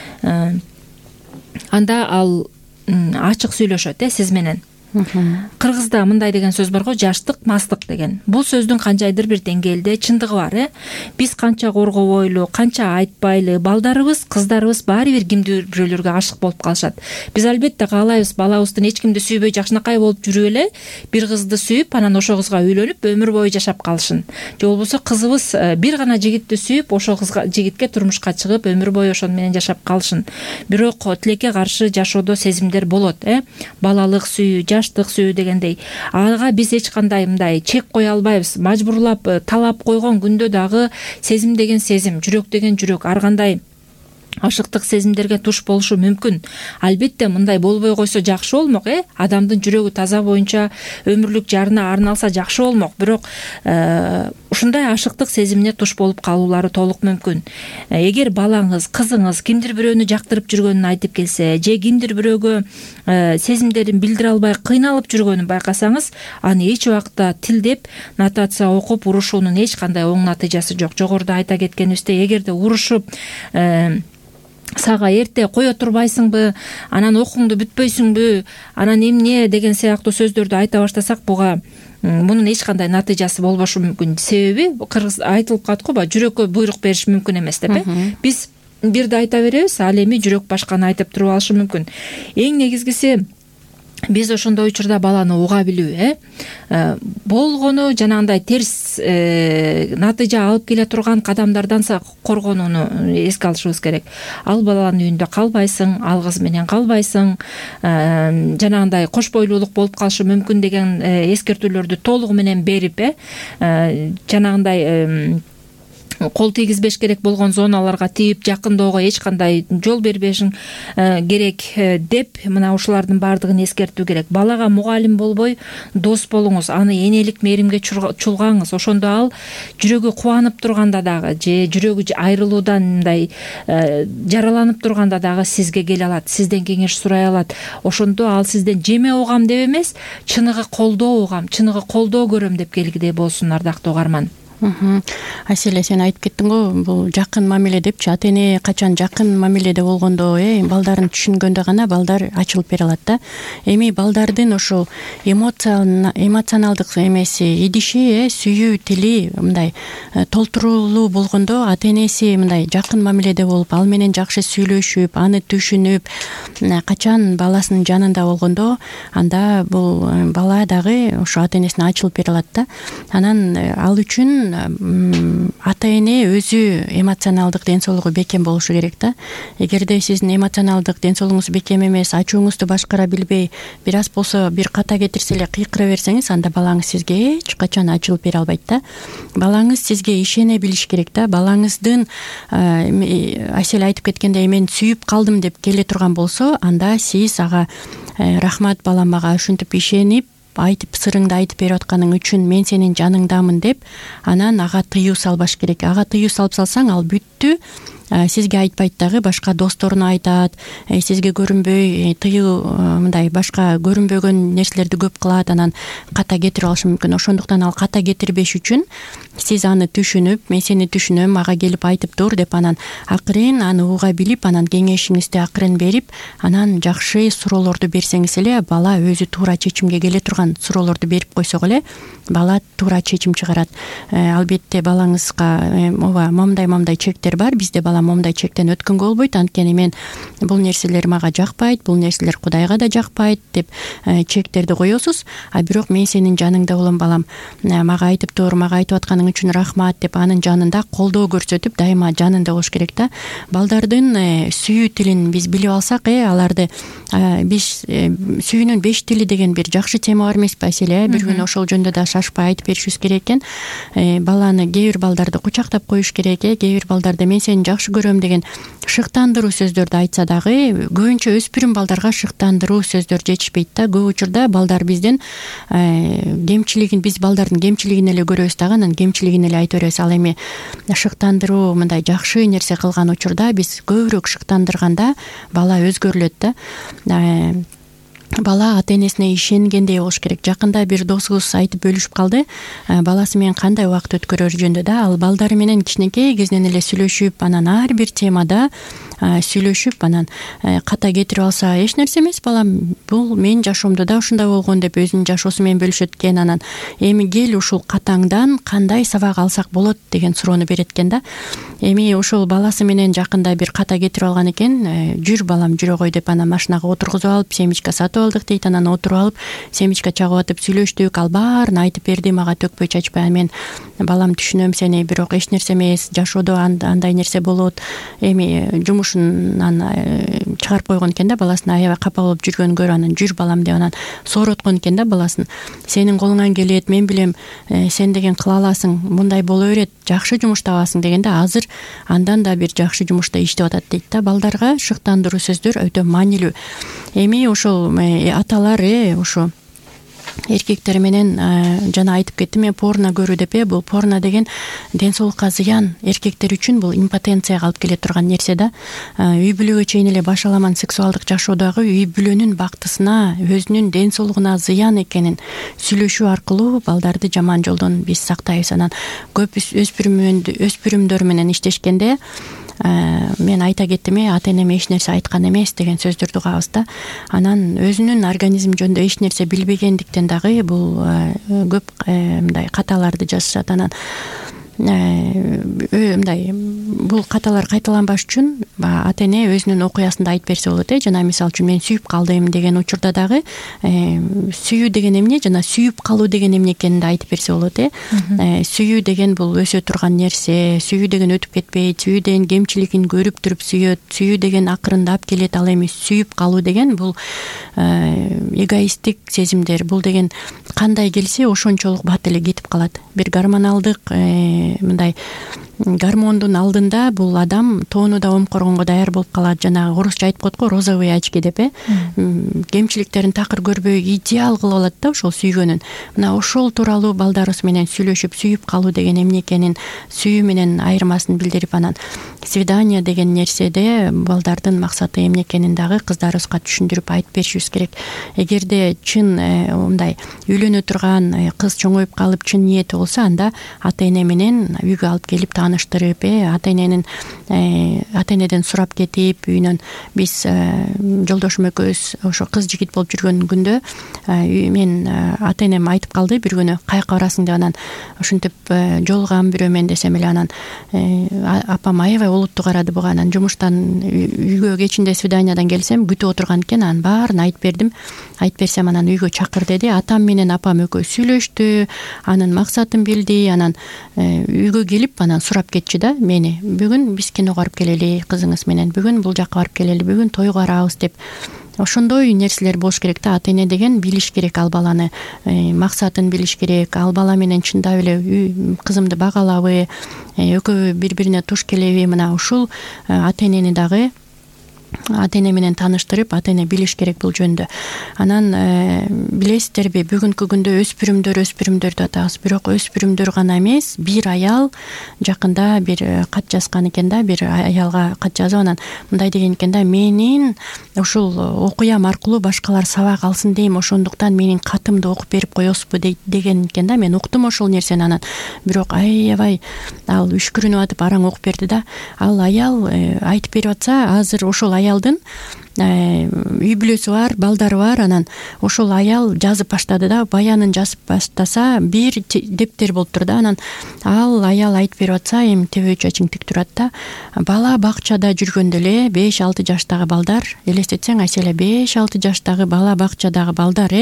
анда ал ачык сүйлөшөт сиз менен. Кыргызда мындай деген сөз бар го, жаштык мастык деген. Бул сөздүн канчайдыр бир деңгээлде чындыгы бар. Биз канча коргобойлу, канча айтпайлы, балдарыбыз, кыздарыбыз баары бир кимдир бирөөлөргө ашык болуп калышат. Биз албетте каалайбыз балабыздын эч кимди сүйбөй жакшынакай болуп жүрүп эле бир кызды сүйүп, анан ошол кызга үйлөнүп өмүр бою жашап калышын. Же болбосо кызыбыз бир гана жигитти сүйүп, ошол жигитке турмушка чыгып өмүр бою ошону менен жашап калышын. Бирок тилекке каршы жашоодо сезимдер болот, балалык сүйүү, жаштык сүйүү дегендей. Ага биз эч кандай мындай чек кое албайбыз. Мажбурлап талап койгон күндө дагы сезим деген сезим, жүрөк деген жүрөк ар кандай ашыктык сезимдерге туш болушу мүмкүн. Албетте мындай болбой койсо жакшы болмок, адамдын жүрөгү таза боюнча өмүрлүк жарына арналса жакшы болмок. Бирок ушундай ашыктык сезимине туш болуп калуулары толук мүмкүн. Эгер балаңыз, кызыңыз кимдир бирөөнү жактырып жүргөнүн айтып келсе, же кимдир бирөөгө сезимдерин билдире албай кыйналып жүргөнүн байкасаңыз, аны эч убакта тилдеп, нотация окуп урушуунун эч кандай оң натыйжасы жок. Жогоруда айта кеткенибиздей, эгерде урушуп сага эрте кое турбайсыңбы, анан окууңду бүтпөйсүңбү, анан эмне деген сыяктуу сөздөрдү айта баштасак, буга мунун эч кандай натыйжасы болбошу мүмкүн. Себеби кыргыз айтылып калат го, жүрөккө буйрук бериш мүмкүн эмес деп. Биз бирди айта беребиз, ал эми жүрөк башканы айтып туруп алышы мүмкүн. Эң негизгиси биз ошондой учурда баланы уга билүү, болгону жанагындай терс натыйжа алып келе турган кадамдардан коргонууну эске алышыбыз керек. Ал баланын үйүндө калбайсың, ал кыз менен калбайсың, жанагындай кош бойлуулук болуп калышы мүмкүн деген эскертүүлөрдү толугу менен берип, жанагындай кол тийгизбеш керек болгон зоналарга тийип, жакындоого эч кандай жол бербешиң керек деп, мына ушулардын баардыгын эскертүү керек. Балага мугалим болбой, дос болуңуз, аны энелик мээримге чулгаңыз. Ошондо ал жүрөгү кубанып турганда дагы, же жүрөгү айрылуудан мындай жараланып турганда дагы сизге келе алат, сизден кеңеш сурай алат. Ошондо ал сизден жеме угам деп эмес, чыныгы колдоо угам, чыныгы колдоо көрөм деп келгидей болсун, ардактуу угарман. Аселе, сен айтып кеттиң го, бул жакын мамиле депчи. Ата эне качан жакын мамиледе болгондо, балдарын түшүнгөндө гана балдар ачылып бере алат да. Эми балдардын ошол эмоционалдык эмеси, идиши, сүйүү тили мындай толтурулуу болгондо, ата энеси мындай жакын мамиледе болуп, ал менен жакшы сүйлөшүп, аны түшүнүп, качан баласынын жанында болгондо, анда бул бала дагы ошо ата энесине ачылып бере алат да. Анан ал үчүн ата эне өзү эмоционалдык ден соолугу бекем болушу керек да. Эгерде сиздин эмоционалдык ден соолугуңуз бекем эмес, ачууңузду башкара билбей, бир аз болсо бир ката кетирсе эле кыйкыра берсеңиз, анда балаңыз сизге эч качан ачылып бере албайт да. Балаңыз сизге ишене билиш керек да. Балаңыздын Асель айтып кеткендей, мен сүйүп калдым деп келе турган болсо, анда сиз ага рахмат балам, мага ушинтип ишенип айтып, сырыңды айтып берип атканың үчүн мен сенин жаныңдамын деп, анан ага тыюу салбаш керек. Ага тыюу салып салсаң, ал бүттү. Сизге айтпайт дагы, башка досторуна айтат, сизге көрүнбөй, тыюу мындай башка көрүнбөгөн нерселерди көп кылат, анан ката кетирип алышы мүмкүн. Ошондуктан ал ката кетирбеш үчүн сиз аны түшүнүп, мен сени түшүнөм, мага келип айтып тур деп, анан акырын аны уга билип, анан кеңешиңизди акырын берип, анан жакшы суроолорду берсеңиз эле, бала өзү туура чечимге келе турган суроолорду берип койсок эле, бала туура чечим чыгарат. Албетте балаңызга ооба момундай чектер бар, бизде бала момундай чектен өткөнгө болбойт, анткени мен бул нерселер мага жакпайт, бул нерселер Кудайга да жакпайт деп чектерди коесуз. А бирок мен сенин жаныңда болом балам, мага айтып тур, мага айтып атканың үчүн рахмат деп, анын жанында колдоо көрсөтүп, дайыма жанында болуш керек да. Балдардын сүйүү тилин биз билип алсак, аларды биз сүйүүнүн 5 тили деген бир жакшы тема бар эмеспи, Аселе? Бир күн ошол жөнүндө да шашпай айтып беришибиз керек экен. Баланы, кээ бир балдарды кучактап коюш керек, кээ бир балдарды мен сени жакшы көрөм деген шыктандыруу сөздөрдү айтса дагы, көбүнчө өспүрүм балдарга шыктандыруу сөздөр жетишпейт да. Көп учурда балдар бизден кемчилигин, биз балдардын кемчилигин эле көрөбүз дагы, анан кемчилигин эле айта беребиз. Ал эми шыктандыруу, мындай жакшы нерсе кылган учурда, биз көбүрөөк шыктандырганда бала өзгөрүлөт да. Бала ата энесине ишенгендей болуш керек. Жакында бир досубуз айтып бөлүшүп калды, баласы менен кандай убакыт өткөрөр жөнүндө да. Ал балдары менен кичинекей кезинен эле сүйлөшүп, анан ар бир темада сүйлөшүп, анан ката кетирип алса эч нерсе эмес, балам, бул менин жашоомдо да ушундай болгон деп өзүнүн жашоосу менен бөлүшөт экен. Анан эми кел ушул катаңдан кандай сабак алсак болот деген суроону берет экен да. Эми ошол баласы менен жакында бир ката кетирип алган экен. Жүр балам, жүрө кой деп, анан машинага отургузуп алып, семечка сатып алдык дейт. Анан отуруп алып, семечка чагып атып сүйлөштүк, ал баарын айтып берди мага төкпөй чачпай. Мен балам, түшүнөм сени, бирок эч нерсе эмес, жашоодо андай нерсе болот. Эми жумушунан чыгарып койгон экен да, баласын аябай капа болуп жүргөнүн көрүп, анан жүр балам деп, анан соороткон экен да баласын. Сенин колуңан келет, мен билем, сен деген кыла аласың, мындай боло берет, жакшы жумуш табасың дегенде, азыр андан да бир жакшы жумушта иштеп атат дейт да. Балдарга шыктандыруу сөздөр өтө маанилүү. Эми ошол аталар ошо эркектер менен жана айтып кеттим, порно көрүү деп, бул порно деген ден соолукка зыян, эркектер үчүн бул импотенцияга алып келе турган нерсе да. Үй бүлөгө чейин эле башаламан сексуалдык жашоодогу үй бүлөнүн бактысына, өзүнүн ден соолугуна зыян экенин сүйлөшүү аркылуу балдарды жаман жолдон биз сактайбыз. Анан көп өспүрүмдөр менен иштешкенде мен айта кеттим, ата энем эч нерсе айткан эмес деген сөздөрдү угабыз да. Анан өзүнүн организм жөнүндө эч нерсе билбегендиктен дагы дагы бул көп мындай каталарды жазышат. Анан мындай бул каталар кайталанбаш үчүн ата эне өзүнүн окуясында айтып берсе болот. Жана мисалы үчүн мен сүйүп калдым деген учурда дагы сүйүү деген эмне жана сүйүп калуу деген эмне экенин да айтып берсе болот. Сүйүү деген бул өсө турган нерсе, сүйүү деген өтүп кетпейт, сүйүү деген кемчилигин көрүп туруп сүйөт, сүйүү деген акырындап келет. Ал эми сүйүп калуу деген бул эгоисттик сезимдер. Бул деген кандай келсе ошончолук бат эле кетип калат. Бир гормоналдык мындай гормондун алдында бул адам тоонуда омкоргонго даяр болуп калат. Жанагы орусча айтып коет го, розовые очки деп. Кемчиликтерин такыр көрбөй идеал кылып алат да ошол сүйгөнүн. Мына ошол тууралуу балдарыбыз менен сүйлөшүп, сүйүп калуу деген эмне экенин, сүйүү менен айырмасын билдирип, анан свидание деген нерседе балдардын максаты эмне экенин дагы кыздарыбызга түшүндүрүп айтып беришибиз керек. Эгерде чын мындай үйлөнө турган кыз чоңоюп калып чын ниети болсо, анда ата эне менен үйгө алып келип тааныштырып, ата энеден сурап кетип, үйүнөн биз жолдошум экөөбүз ошо кыз жигит болуп жүргөн күндө мен ата энем айтып калды бир күнү, каяка барасың деп. Анан ушинтип жолугам бирөө мен десем эле, анан апам аябай олуттуу карады буга. Анан жумуштан үйгө кечинде свиданиядан келсем күтүп отурган экен. Анан баарын айтып бердим. Айтып берсем анан үйгө чакыр деди. Атам менен апам экөө сүйлөштү, анын максатын билди. Анан үйгө келип анан сурап кетчү да мени. Бүгүн биз киного барып келели кызыңыз менен, бүгүн бул жакка барып келели, бүгүн тойго барабыз деп. Ошондой нерселер болуш керек да. Ата эне деген билиш керек ал баланы, максатын билиш керек. Ал бала менен чындап эле кызымды багалабы, экөө бири бирине туш келеби, мына ушул ата энени дагы ата эне менен тааныштырып, ата эне билиш керек бул жөнүндө. Анан билесиздерби, бүгүнкү күндө өспүрүмдөр деп атабыз. Бирок өспүрүмдөр гана эмес, бир аял жакында бир кат жазган экен да, бир аялга кат жазып, анан мындай деген экен да: менин ушул окуям аркылуу башкалар сабак алсын дейм, ошондуктан менин катымды окуп берип коесузбу деген экен да. Мен уктум ошол нерсени. Анан бирок аябай ал үшкүрүнүп атып араң окуп берди да. Ал аял айтып берип атса, азыр ошол аялдын үй бүлөсү бар, балдары бар. Анан ошол аял жазып баштады да, баянын жазып баштаса бир дептер болуптур да. Анан ал аял айтып берип атса, эми тебөө чачың тик турат да. Бала бакчада жүргөндө эле 5-6 жаштагы балдар, элестетсең Айселе, 5-6 жаштагы бала бакчадагы балдар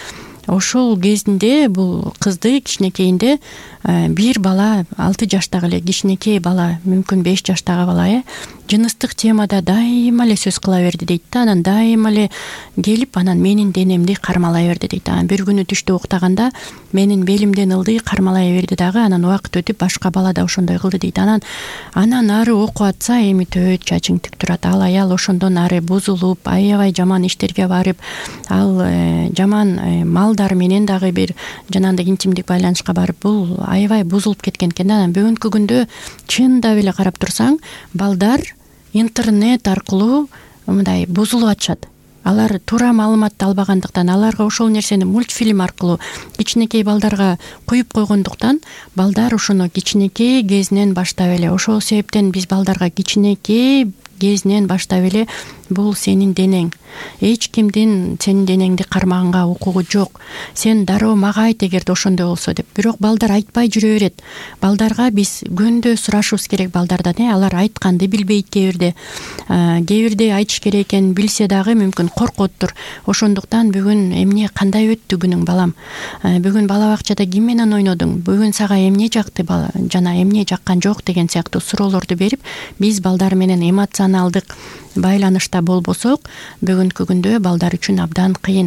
ошол кезинде бул кызды кичинекейинде бир бала 6 жаштагы эле кичинекей бала, мүмкүн 5 жаштагы бала жыныстык темада дайыма эле сөз кыла берди дейт да. Анан дайыма эле келип анан менин денемди кармалай берди дейт. Анан бир күнү түштө уктаганда менин белимден ылдый кармалай берди дагы. Анан убакыт өтүп башка бала да ошондой кылды дейт. Анан ары окуп атса, эми төбө чачың тик турат. Ал аял ошондон ары бузулуп, аябай жаман иштерге барып, ал жаман малдар менен дагы бир жанагындай интимдик байланышка барып, бул аябай бузулуп кеткен экен да. Анан бүгүнкү күндө чындап эле карап турсаң, балдар интернет аркылуу мындай бузулуп атышат. Алар туура маалыматты албагандыктан, аларга ошол нерсени мультфильм аркылуу кичинекей балдарга куюп койгондуктан, балдар ошону кичинекей кезинен баштап эле, ошол себептен биз балдарга кичинекей кезинен баштап эле бул сенин денең, эч кимдин сенин денеңди кармаганга укугу жок, сен дароо мага айт эгерде ошондой болсо деп. Бирок балдар айтпай жүрө берет. Балдарга биз күндө сурашыбыз керек балдардан. Алар айтканды билбейт кээ бирде айтыш керек экенин билсе дагы мүмкүн коркоттур. Ошондуктан бүгүн эмне, кандай өттү күнүң балам, бүгүн бала бакчада ким менен ойнодуң, бүгүн сага эмне жакты жана эмне жаккан жок деген сыяктуу суроолорду берип, биз балдар менен эмоционалдык байланышта болбосок, бүгүнкү күндө балдар үчүн абдан кыйын.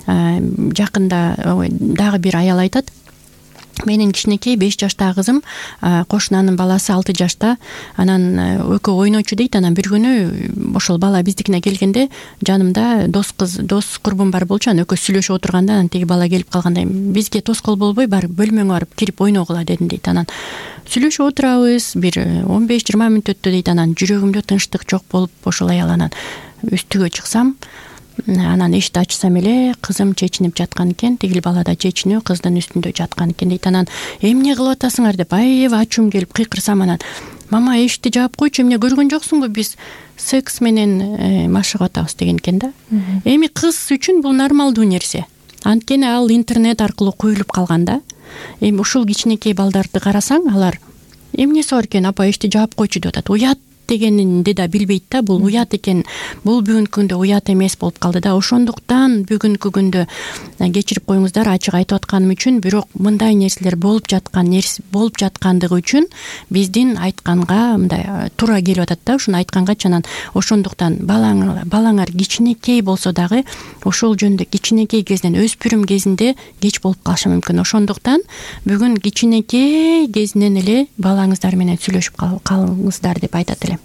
Жакында дагы бир аял айтат: менин кичинекей 5 жаштагы кызым, кошунанын баласы 6 жашта, анан экөө ойночу дейт. Анан бир күнү ошол бала биздикине келгенде, жанымда дос курбум бар болчу. Анан экөө сүйлөшүп отурганда, анан тиги бала келип калганда, бизге тоскоол болбой бар бөлмөңө барып кирип ойногула дедим дейт. Анан сүйлөшүп отурабыз, бир 15-20 мүнөт өттү дейт. Анан жүрөгүмдө тынчтык жок болуп, ошол аял анан үстүгө чыксам, анан эшикти ачсам эле кызым чечинип жаткан экен. Тигил бала да чечинүү кыздын үстүндө жаткан экен дейт. Анан эмне кылып атасыңар деп аябай ачуум келип кыйкырсам, анан мама эшикти жаап койчу, эмне көргөн жоксуңбу, биз секс менен машыгып атабыз деген экен да. Эми кыз үчүн бул нормалдуу нерсе. анткени ал интернет аркылуу куюлуп калган да. Эми ушул кичинекей балдарды карасаң, алар эмнеси бар экен, апа эшти жаап койчу деп атат. Уят дегенинди да билбейт да, бул уят экен. Бул бүгүнкү күндө уят эмес болуп калды да. Ошондуктан бүгүнкү күндө кечирип коюңуздар ачык айтып атканым үчүн, бирок мындай нерселер болуп жаткандыгы үчүн биздин айтканга мындай туура келип атат да. Ушуну айтканга чанан ошондуктан балаңар кичинекей болсо дагы ошол жөнүндө кичинекей кезинен, өспүрүм кезинде кеч болуп калышы мүмкүн. Ошондуктан бүгүн кичинекей кезинен эле балаңыздар менен сүйлөшүп калыңыздар деп айтат элем.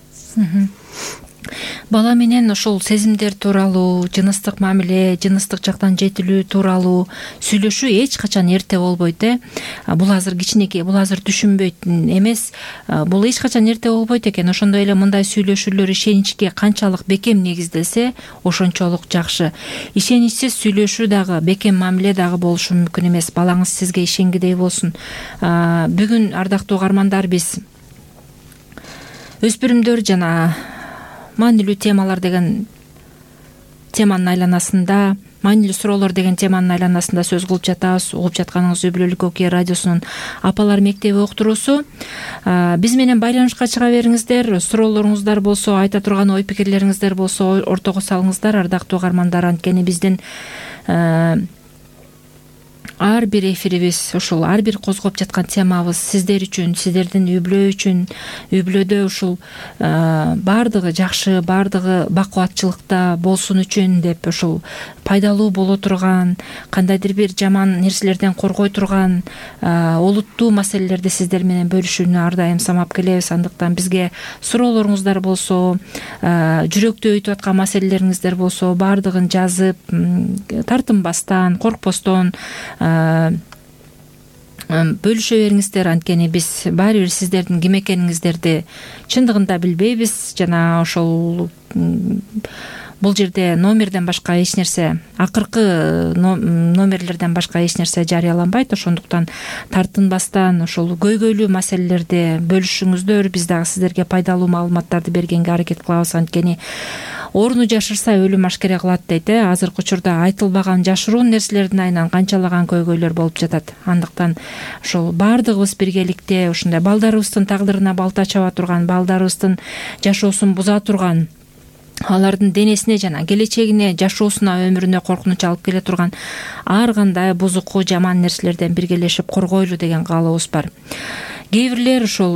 Бала менен ошол сезимдер тууралуу, жыныстык мамиле, жыныстык жактан жетилүү тууралуу сүйлөшүү эч качан эрте болбойт. Бул азыр кичинекей, бул азыр түшүнбөйт эмес, бул эч качан эрте болбойт экен. Ошондой эле мындай сүйлөшүүлөр ишеничке канчалык бекем негизделсе, ошончолук жакшы. Ишеничсиз сүйлөшүү дагы, бекем мамиле дагы болушу мүмкүн эмес. Балаңыз сизге ишенгидей болсун. Бүгүн ардактуу угармандар, биз өспүрүмдөр жана маанилүү темалар деген теманын айланасында, маанилүү суроолор деген теманын айланасында сөз кылып жатабыз. Угуп жатканыңыз Үй Бүлөлүк Окуя радиосунун Апалар мектеби уктуруусу. Биз менен байланышка чыга бериңиздер. Суроолоруңуздар болсо, айта турган ой пикирлериңиздер болсо ортого салыңыздар, ардактуу угармандар. Анткени биздин ар бир эфирибиз, ушул ар бир козгоп жаткан темабыз сиздер үчүн, сиздердин үй бүлө үчүн, үй бүлөдө ушул баардыгы жакшы, баардыгы бакубатчылыкта болсун үчүн деп, ушул пайдалуу боло турган, кандайдыр бир жаман нерселерден коргой турган олуттуу маселелерди сиздер менен бөлүшүүнү ар дайым самап келебиз. Андыктан бизге суроолоруңуздар болсо, жүрөктө өтүп аткан маселелериңиздер болсо, баардыгын жазып, тартынбастан, коркпостон бөлүшө бериңиздер. Анткени биз баары бир сиздердин ким экениңиздерди чындыгында билбейбиз. Жана ошол бул жерде номерден башка эч нерсе, акыркы номерлерден башка эч нерсе жарыяланбайт. Ошондуктан тартынбастан ошол көйгөйлүү маселелерди бөлүшүңүздөр. Биз дагы сиздерге пайдалуу маалыматтарды бергенге аракет кылабыз. Анткени орну жашырса өлүм ашкере кылат дейт. Азыркы учурда айтылбаган жашыруун нерселердин айынан канчалаган көйгөйлөр болуп жатат. Андыктан ошол баардыгыбыз биргеликте ушундай балдарыбыздын тагдырына балта чаба турган, балдарыбыздын жашоосун буза турган, алардын денесине жана келечегине, жашоосуна, өмүрүнө коркунуч алып келе турган ар кандай бузуку, жаман нерселерден биргелешип коргойлу деген каалообуз бар. Кээ бирлер ушул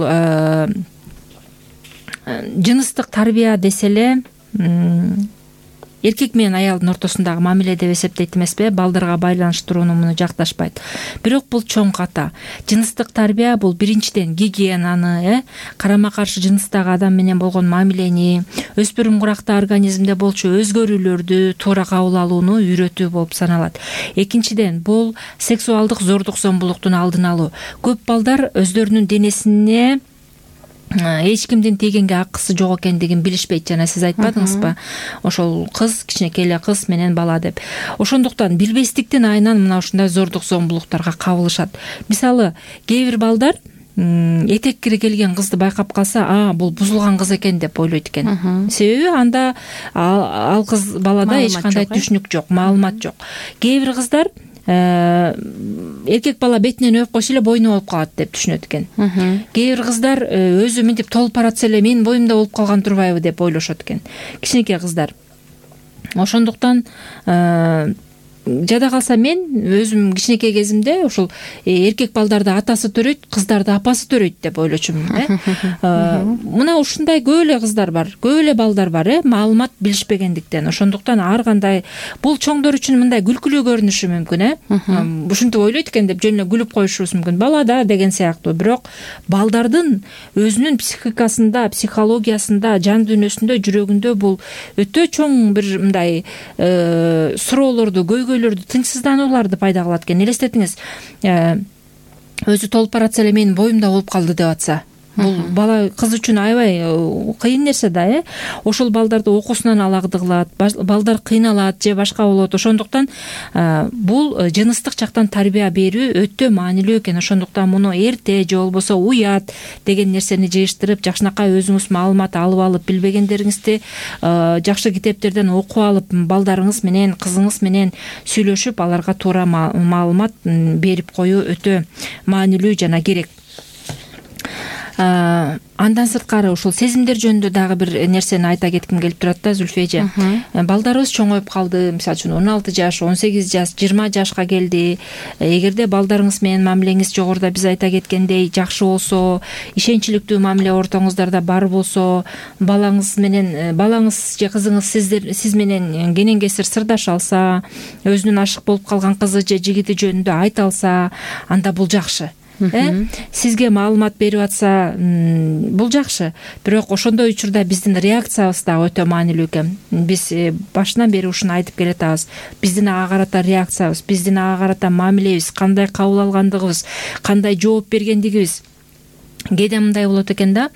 жыныстык тарбия десе эле эркек менен аялдын ортосундагы мамиле деп эсептейт эмеспи? Балдарга байланыштырууну муну жакташпайт. Бирок бул чоң ката. Жыныстык тарбия бул биринчиден гигиенаны, карама каршы жыныстагы адам менен болгон мамилени, өспүрүм куракта организмде болчу өзгөрүүлөрдү туура кабыл алууну үйрөтүү болуп саналат. Экинчиден бул сексуалдык зордук зомбулуктун алдын алуу. Көп балдар өздөрүнүн денесине эч кимдин тийгенге акысы жок экендигин билишпейт. Жана сиз айтпадыңызбы? Ошол кыз, кичинекей эле кыз менен бала деп. Ошондуктан билбестиктин айынан мына ушундай зордук зомбулуктарга кабылышат. Мисалы, кээ бир балдар этек кире келген кызды байкап калса, бул бузулган кыз экен деп ойлойт экен. Себеби анда ал кыз балада эч кандай түшүнүк жок, маалымат жок. Кээ бир кыздар эркек бала бетинен өп койсо эле бойну болуп калат деп түшүнөт экен. Кээ бир кыздар өзү мынтип толуп баратса эле менин боюмда болуп калган турбайбы деп ойлошот экен, кичинекей кыздар. Ошондуктан жада калса мен өзүм кичинекей кезимде ушул эркек балдарды атасы төрөйт, кыздарды апасы төрөйт деп ойлочумун. Мына ушундай көп эле кыздар бар, көп эле балдар бар, маалымат билишпегендиктен. Ошондуктан ар кандай бул чоңдор үчүн мындай күлкүлүү көрүнүшү мүмкүн, ушинтип ойлойт экен деп жөн эле күлүп коюшубуз мүмкүн, балада деген сыяктуу. Бирок балдардын өзүнүн психикасында, психологиясында, жан дүйнөсүндө, жүрөгүндө бул өтө чоң бир мындай суроолорду, тынчсызданууларды пайда кылат экен. Элестетиңиз, өзү толуп баратса эле менин боюмда болуп калды деп атса, бул бала кыз үчүн аябай кыйын нерсе да. Ошол балдарды окуусунан алакты кылат, балдар кыйналат же башка болот. Ошондуктан бул жыныстык жактан тарбия берүү өтө маанилүү экен. Ошондуктан муну эрте же болбосо уят деген нерсени жыйыштырып, жакшынакай өзүңүз маалымат алып билбегендериңизди жакшы китептерден окуп алып, балдарыңыз менен, кызыңыз менен сүйлөшүп, аларга туура маалымат берип коюу өтө маанилүү жана керек. Андан сырткары ушул сезимдер жөнүндө дагы бир нерсени айта кетким келип турат да, Зүлфия эже. Балдарыбыз чоңоюп калды, мисалы үчүн 16 жаш, 18 жаш, 20 жашка келди. Эгерде балдарыңыз менен мамилеңиз жогоруда биз айта кеткендей жакшы болсо, ишенчиликтүү мамиле ортоңуздарда бар болсо, балаңыз же кызыңыз сиз менен кенен кесир сырдаша алса, өзүнүн ашык болуп калган кызы же жигити жөнүндө айта алса, анда бул жакшы. Сизге маалымат берип атса, бул жакшы. Бирок ошондой учурда биздин реакциябыз да өтө маанилүү экен. Биз башынан бери ушуну айтып келатабыз. Биздин ага карата реакциябыз, биздин ага карата мамилебиз, кандай кабыл алгандыгыбыз, кандай жооп бергендигибиз. Кээде мындай болот экен да.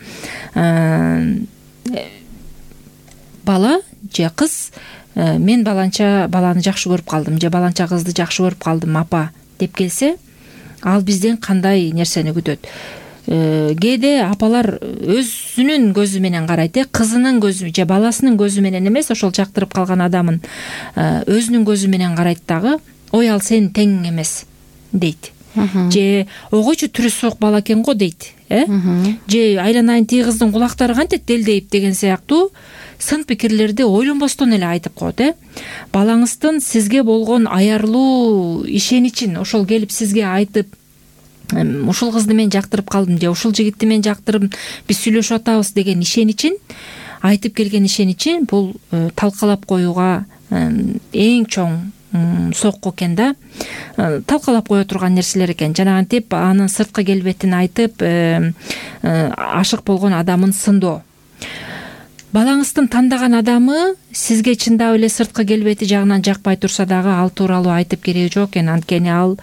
Бала же кыз, мен баланы жакшы көрүп калдым, же баланча кызды жакшы көрүп калдым, апа деп келсе, ал бизден кандай нерсени күтөт? Кээде апалар өзүнүн көзү менен карайт, кызынын көзү же баласынын көзү менен эмес, ошол жактырып калган адамын өзүнүн көзү менен карайт дагы, ой, ал сенин теңиң эмес дейт. Же ойгочу түрү суук бала экен го дейт. Же айланайын тиги кыздын кулактары кантет делдейип деген сыяктуу сын пикирлерди ойлонбостон эле айтып коет. Балаңыздын сизге болгон аярлуу ишеничин, ошол келип сизге айтып, ушул кызды мен жактырып калдым же ушул жигитти мен жактырып, биз сүйлөшүп атабыз деген ишеничин, айтып келген ишеничин, бул талкалап коюуга эң чоң сокку экен да. Талкалап кое турган нерселер экен. Жанагынтип анын сырткы келбетин айтып, ашык болгон адамын сындоо. Балаңыздын тандаган адамы сизге чындап эле сырткы келбети жагынан жакпай турса дагы, ал тууралуу айтып кереги жок экен. Анткени ал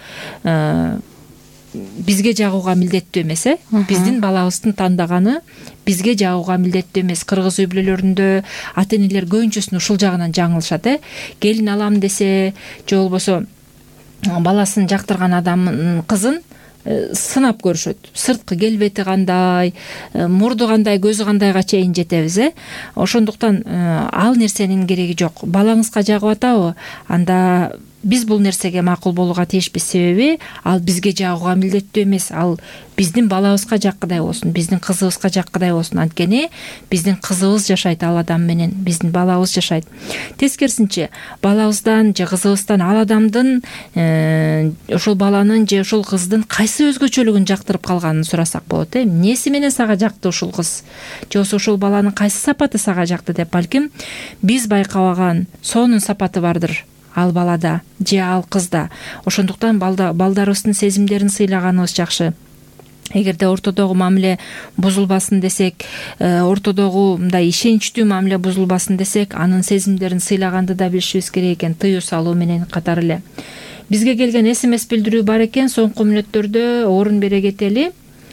бизге жагууга милдеттүү эмес. Биздин балабыздын тандаганы бизге жагууга милдеттүү эмес. Кыргыз үй бүлөлөрүндө ата-энелер көбүнчөсүн ушул жагынан жаңылышат. Келин алам десе, же болбосо баласын жактырган адамын кызын сынап көрүшөт. Сырткы келбети кандай, мурду кандай, көзү кандайга чейин жетебиз. Ошондуктан ал нерсенин кереги жок. Балаңызга жагып атабы? Анда биз бул нерсеге макул болууга тийишпиз. Себеби ал бизге жагууга милдеттүү эмес. Ал биздин балабызга жаккыдай болсун, биздин кызыбызга жаккыдай болсун. Анткени биздин кызыбыз жашайт ал адам менен, биздин балабыз жашайт. Тескерисинче, балабыздан же кызыбыздан ал адамдын, ошол баланын же ошол кыздын кайсы өзгөчөлүгүн жактырып калганын сурасак болот. Эмнеси менен сага жакты ушул кыз? Же ошол баланын кайсы сапаты сага жакты деп, балким биз байкабаган сонун сапаты бардыр ал балада же ал кызда. Ошондуктан балдарыбыздын сезимдерин сыйлаганыбыз жакшы. Эгерде ортодогу мамиле бузулбасын десек, ортодогу мындай ишеничтүү мамиле бузулбасын десек, анын сезимдерин сыйлаганды да билишибиз керек экен, тыюу салуу менен катар эле. Бизге келген СМС билдирүү бар экен, соңку мүнөттөрдө орун бере кетели.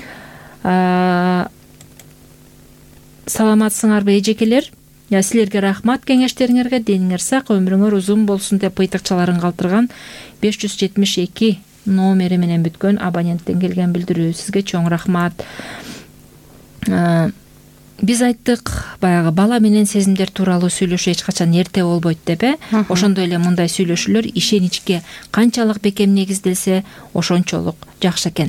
Саламатсыңарбы эжекелер? Силерге рахмат кеңештериңерге, дениңер сак, өмүрүңөр узун болсун деп ыйтыкчаларын калтырган 572 номери менен бүткөн абоненттен келген билдирүү. Сизге чоң рахмат. Биз айттык, баягы бала менен сезимдер тууралуу сүйлөшүү эч качан эрте болбойт деп. Ошондой эле мындай сүйлөшүүлөр ишеничке канчалык бекем негизделсе, ошончолук жакшы экен.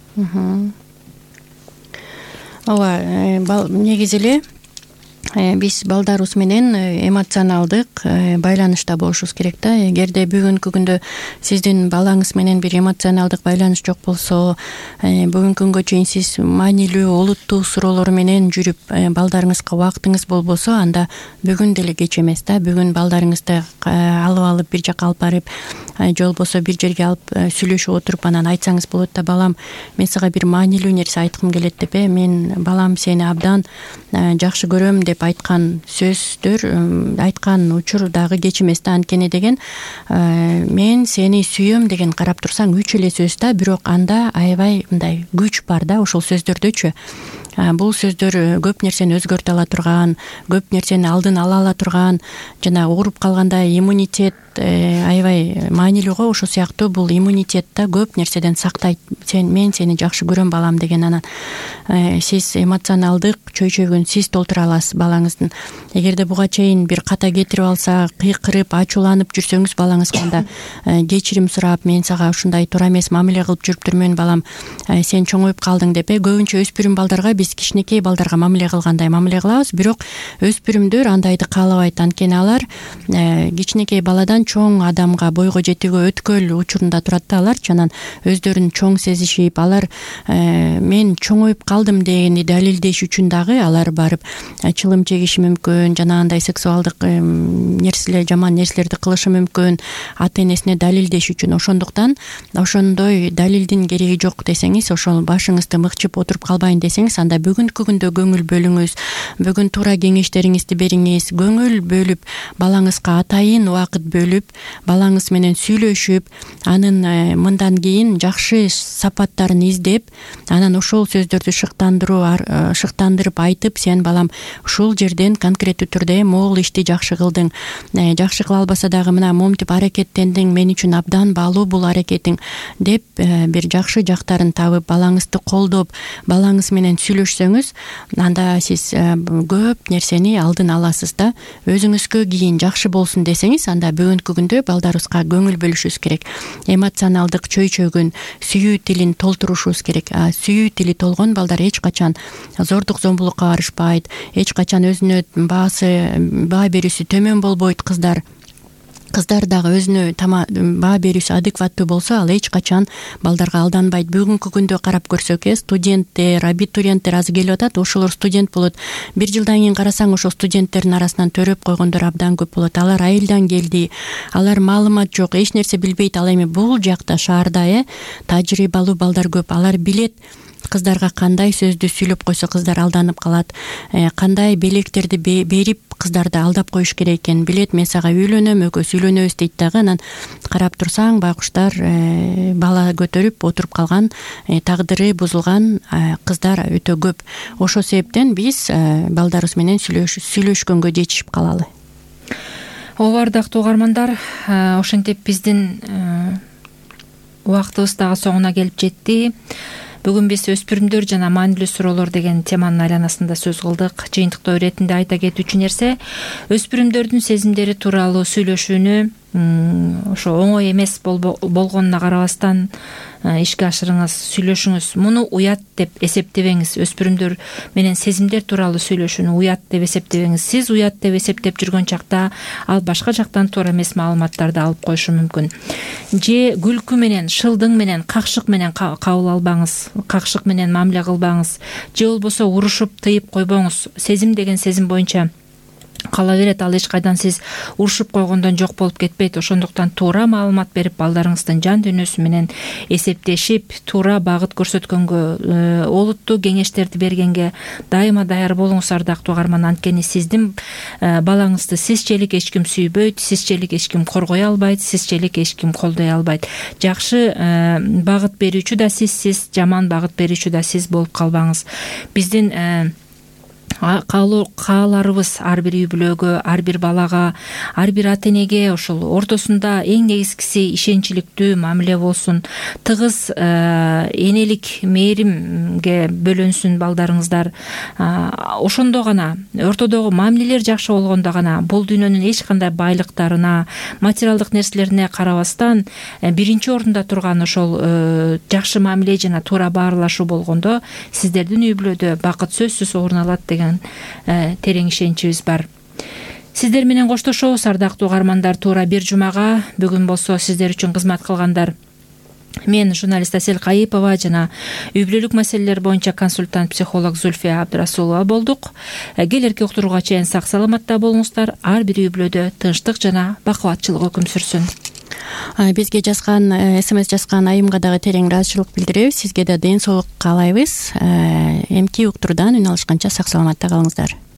Ооба, негизи эле биз балдарыбыз менен эмоционалдык байланышта болушубуз керек да. Эгерде бүгүнкү күндө сиздин балаңыз менен бир эмоционалдык байланыш жок болсо, бүгүнкү күнгө чейин сиз маанилүү олуттуу суроолор менен жүрүп, балдарыңызга убактыңыз болбосо, анда бүгүн деле кеч эмес да. Бүгүн балдарыңызды алып бир жака алып барып, же болбосо бир жерге алып сүйлөшүп отуруп, анан айтсаңыз болот да, балам, мен сага бир маанилүү нерсе айткым келет деп, мен балам сени абдан жакшы көрөм деп айткан сөздөр, айткан учур дагы кеч эмес да. Анткени деген, мен сени сүйөм деген карап турсаң 3 эле сөз да, бирок анда аябай мындай күч бар да ошол сөздөрдөчү. бул сөздөр көп нерсени өзгөртө ала турган, көп нерсени алдын ала турган, жана ооруп калганда иммунитет аябай маанилүү го. Ошол сыяктуу бул иммунитет да көп нерседен сактайт. Мен сени жакшы көрөм балам деген. Анан сиз эмоционалдык чөйчөгүн сиз толтура аласыз балаңыздын. Эгерде буга чейин бир ката кетирип алса, кыйкырып, ачууланып жүрсөңүз балаңызга анда кечирим сурап, мен сага ушундай туура эмес мамиле кылып жүрүптүрмүн балам, сен чоңоюп калдың деп көбүнчө өспүрүм балдарга биз кичинекей балдарга мамиле кылгандай мамиле кылабыз. Бирок өспүрүмдөр андайды каалабайт. Анткени алар кичинекей баладан чоң адамга, бойго жетүүгө өткөл учурунда турат да аларчы. Анан өздөрүн чоң сезишип, алар мен чоңоюп калдым дегени далилдеш үчүн дагы алар барып чылым чегиши мүмкүн, жанагындай сексуалдык нерселер, жаман нерселерди кылышы мүмкүн, ата энесине далилдеш үчүн. Ошондуктан ошондой далилдин кереги жок десеңиз, ошол башыңызды мыкчып отуруп калбайын десеңиз, анда бүгүнкү күндө көңүл бөлүңүз, бүгүн туура кеңештериңизди бериңиз, көңүл бөлүп, балаңызга атайын убакыт бөлүп, балаңыз менен сүйлөшүп, анын мындан кийин жакшы сапаттарын издеп, анан ошол сөздөрдү шыктандырып айтып, сен балам ушул жерден конкреттүү түрдө могул ишти жакшы кылдың, жакшы кыла албаса дагы мына момтип аракеттендиң, мен үчүн абдан баалуу бул аракетиң деп бир жакшы жактарын табып, балаңызды колдоп, балаңыз менен сүйлөшсөңүз, анда сиз көп нерсени алдын аласыз да. Өзүңүзгө кийин жакшы болсун десеңиз, анда бүгүнкү күндө балдарыбызга көңүл бөлүшүбүз керек. Эмоционалдык чөйчөгүн, сүюу тилин толтурушубуз керек. Сүюу тили толгон балдар эч качан зордук зомбулукка барышпайт, эч качан өзүнө баа берүүсү төмөн болбойт. Кыздар дагы өзүнө баа берүүсү адекваттуу болсо, ал эч качан балдарга алданбайт. Бүгүнкү күндө карап көрсөк, студенттер, абитуриенттер аз келип атат, ошолор студент болот. Бир жылдан кийин карасаң, ошол студенттердин арасынан төрөп койгондор абдан көп болот. Алар айылдан келди, алар маалымат жок, эч нерсе билбейт. Ал эми бул жакта шаарда тажрыйбалуу балдар көп. Алар билет кыздарга кандай сөздү сүйлөп койсо кыздар алданып калат, кандай белектерди берип кыздарды алдап коюш керек экенин билет. Мен сага үйлөнөм, экөөбүз үйлөнөбүз дейт дагы. Анан карап турсаң, байкуштар бала көтөрүп отуруп калган, тагдыры бузулган кыздар өтө көп. Ошол себептен биз балдарыбыз менен сүйлөшкөнгө жетишип калалы. Ооба, ардактуу угармандар, ошентип биздин убактыбыз дагы соңуна келип жетти. Бүгүн биз өспүрүмдөр жана маанилүү суроолор деген теманын айланасында сөз кылдык. Жыйынтыктоо иретинде айта кетүүчү нерсе, өспүрүмдөрдүн сезимдери тууралуу сүйлөшүүнү ошо оңой эмес болгонуна карабастан ишке ашырыңыз, сүйлөшүңүз. Муну уят деп эсептебеңиз. Өспүрүмдөр менен сезимдер тууралуу сүйлөшүүнү уят деп эсептебеңиз. Сиз уят деп эсептеп жүргөн чакта ал башка жактан туура эмес маалыматтарды алып коюшу мүмкүн. Же күлкү менен, шылдың менен, какшык менен кабыл албаңыз, какшык менен мамиле кылбаңыз. Же болбосо урушуп тыйып койбоңуз. Сезим деген сезим боюнча кала берет, ал эч кайдан сиз урушуп койгондон жок болуп кетпейт. Ошондуктан туура маалымат берип, балдарыңыздын жан дүйнөсү менен эсептешип, туура багыт көрсөткөнгө, олуттуу кеңештерди бергенге дайыма даяр болуңуз, ардактуу угарман. Анткени сиздин балаңызды сизчелик эч ким сүйбөйт, сизчелик эч ким коргой албайт, сизчелик эч ким колдой албайт. Жакшы багыт берүүчү да сиз, жаман багыт берүүчү да сиз болуп калбаңыз. Биздин кааларыбыз ар бир үй бүлөгө, ар бир балага, ар бир ата энеге ошол ортосунда эң негизгиси ишенчиликтүү мамиле болсун, тыгыз энелик мээримге бөлөнсүн балдарыңыздар. Ошондо гана, ортодогу мамилелер жакшы болгондо гана бул дүйнөнүн эч кандай байлыктарына, материалдык нерселерине карабастан биринчи орунда турган ошол жакшы мамиле жана туура баарлашуу болгондо сиздердин үй бүлөдө бакыт сөзсүз орун алат деген терең ишеничибиз бар. Сиздер менен коштошобуз, ардактуу угармандар. Туура бир жумага бүгүн болсо сиздер үчүн кызмат кылгандар мен, журналист Асель Кайыпова жана үй бүлөлүк маселелер боюнча консультант психолог Зульфия Абдрасулова болдук. Келерки уктурууга чейин сак саламатта болуңуздар. Ар бир үй бүлөдө тынчтык жана бакубатчылык өкүм сүрсүн. Бизге жазган, СМС жазган айымга дагы терең ыраазычылык билдиребиз. Сизге да ден соолук каалайбыз. Эмки уктуруудан үн алышканча сак саламатта калыңыздар.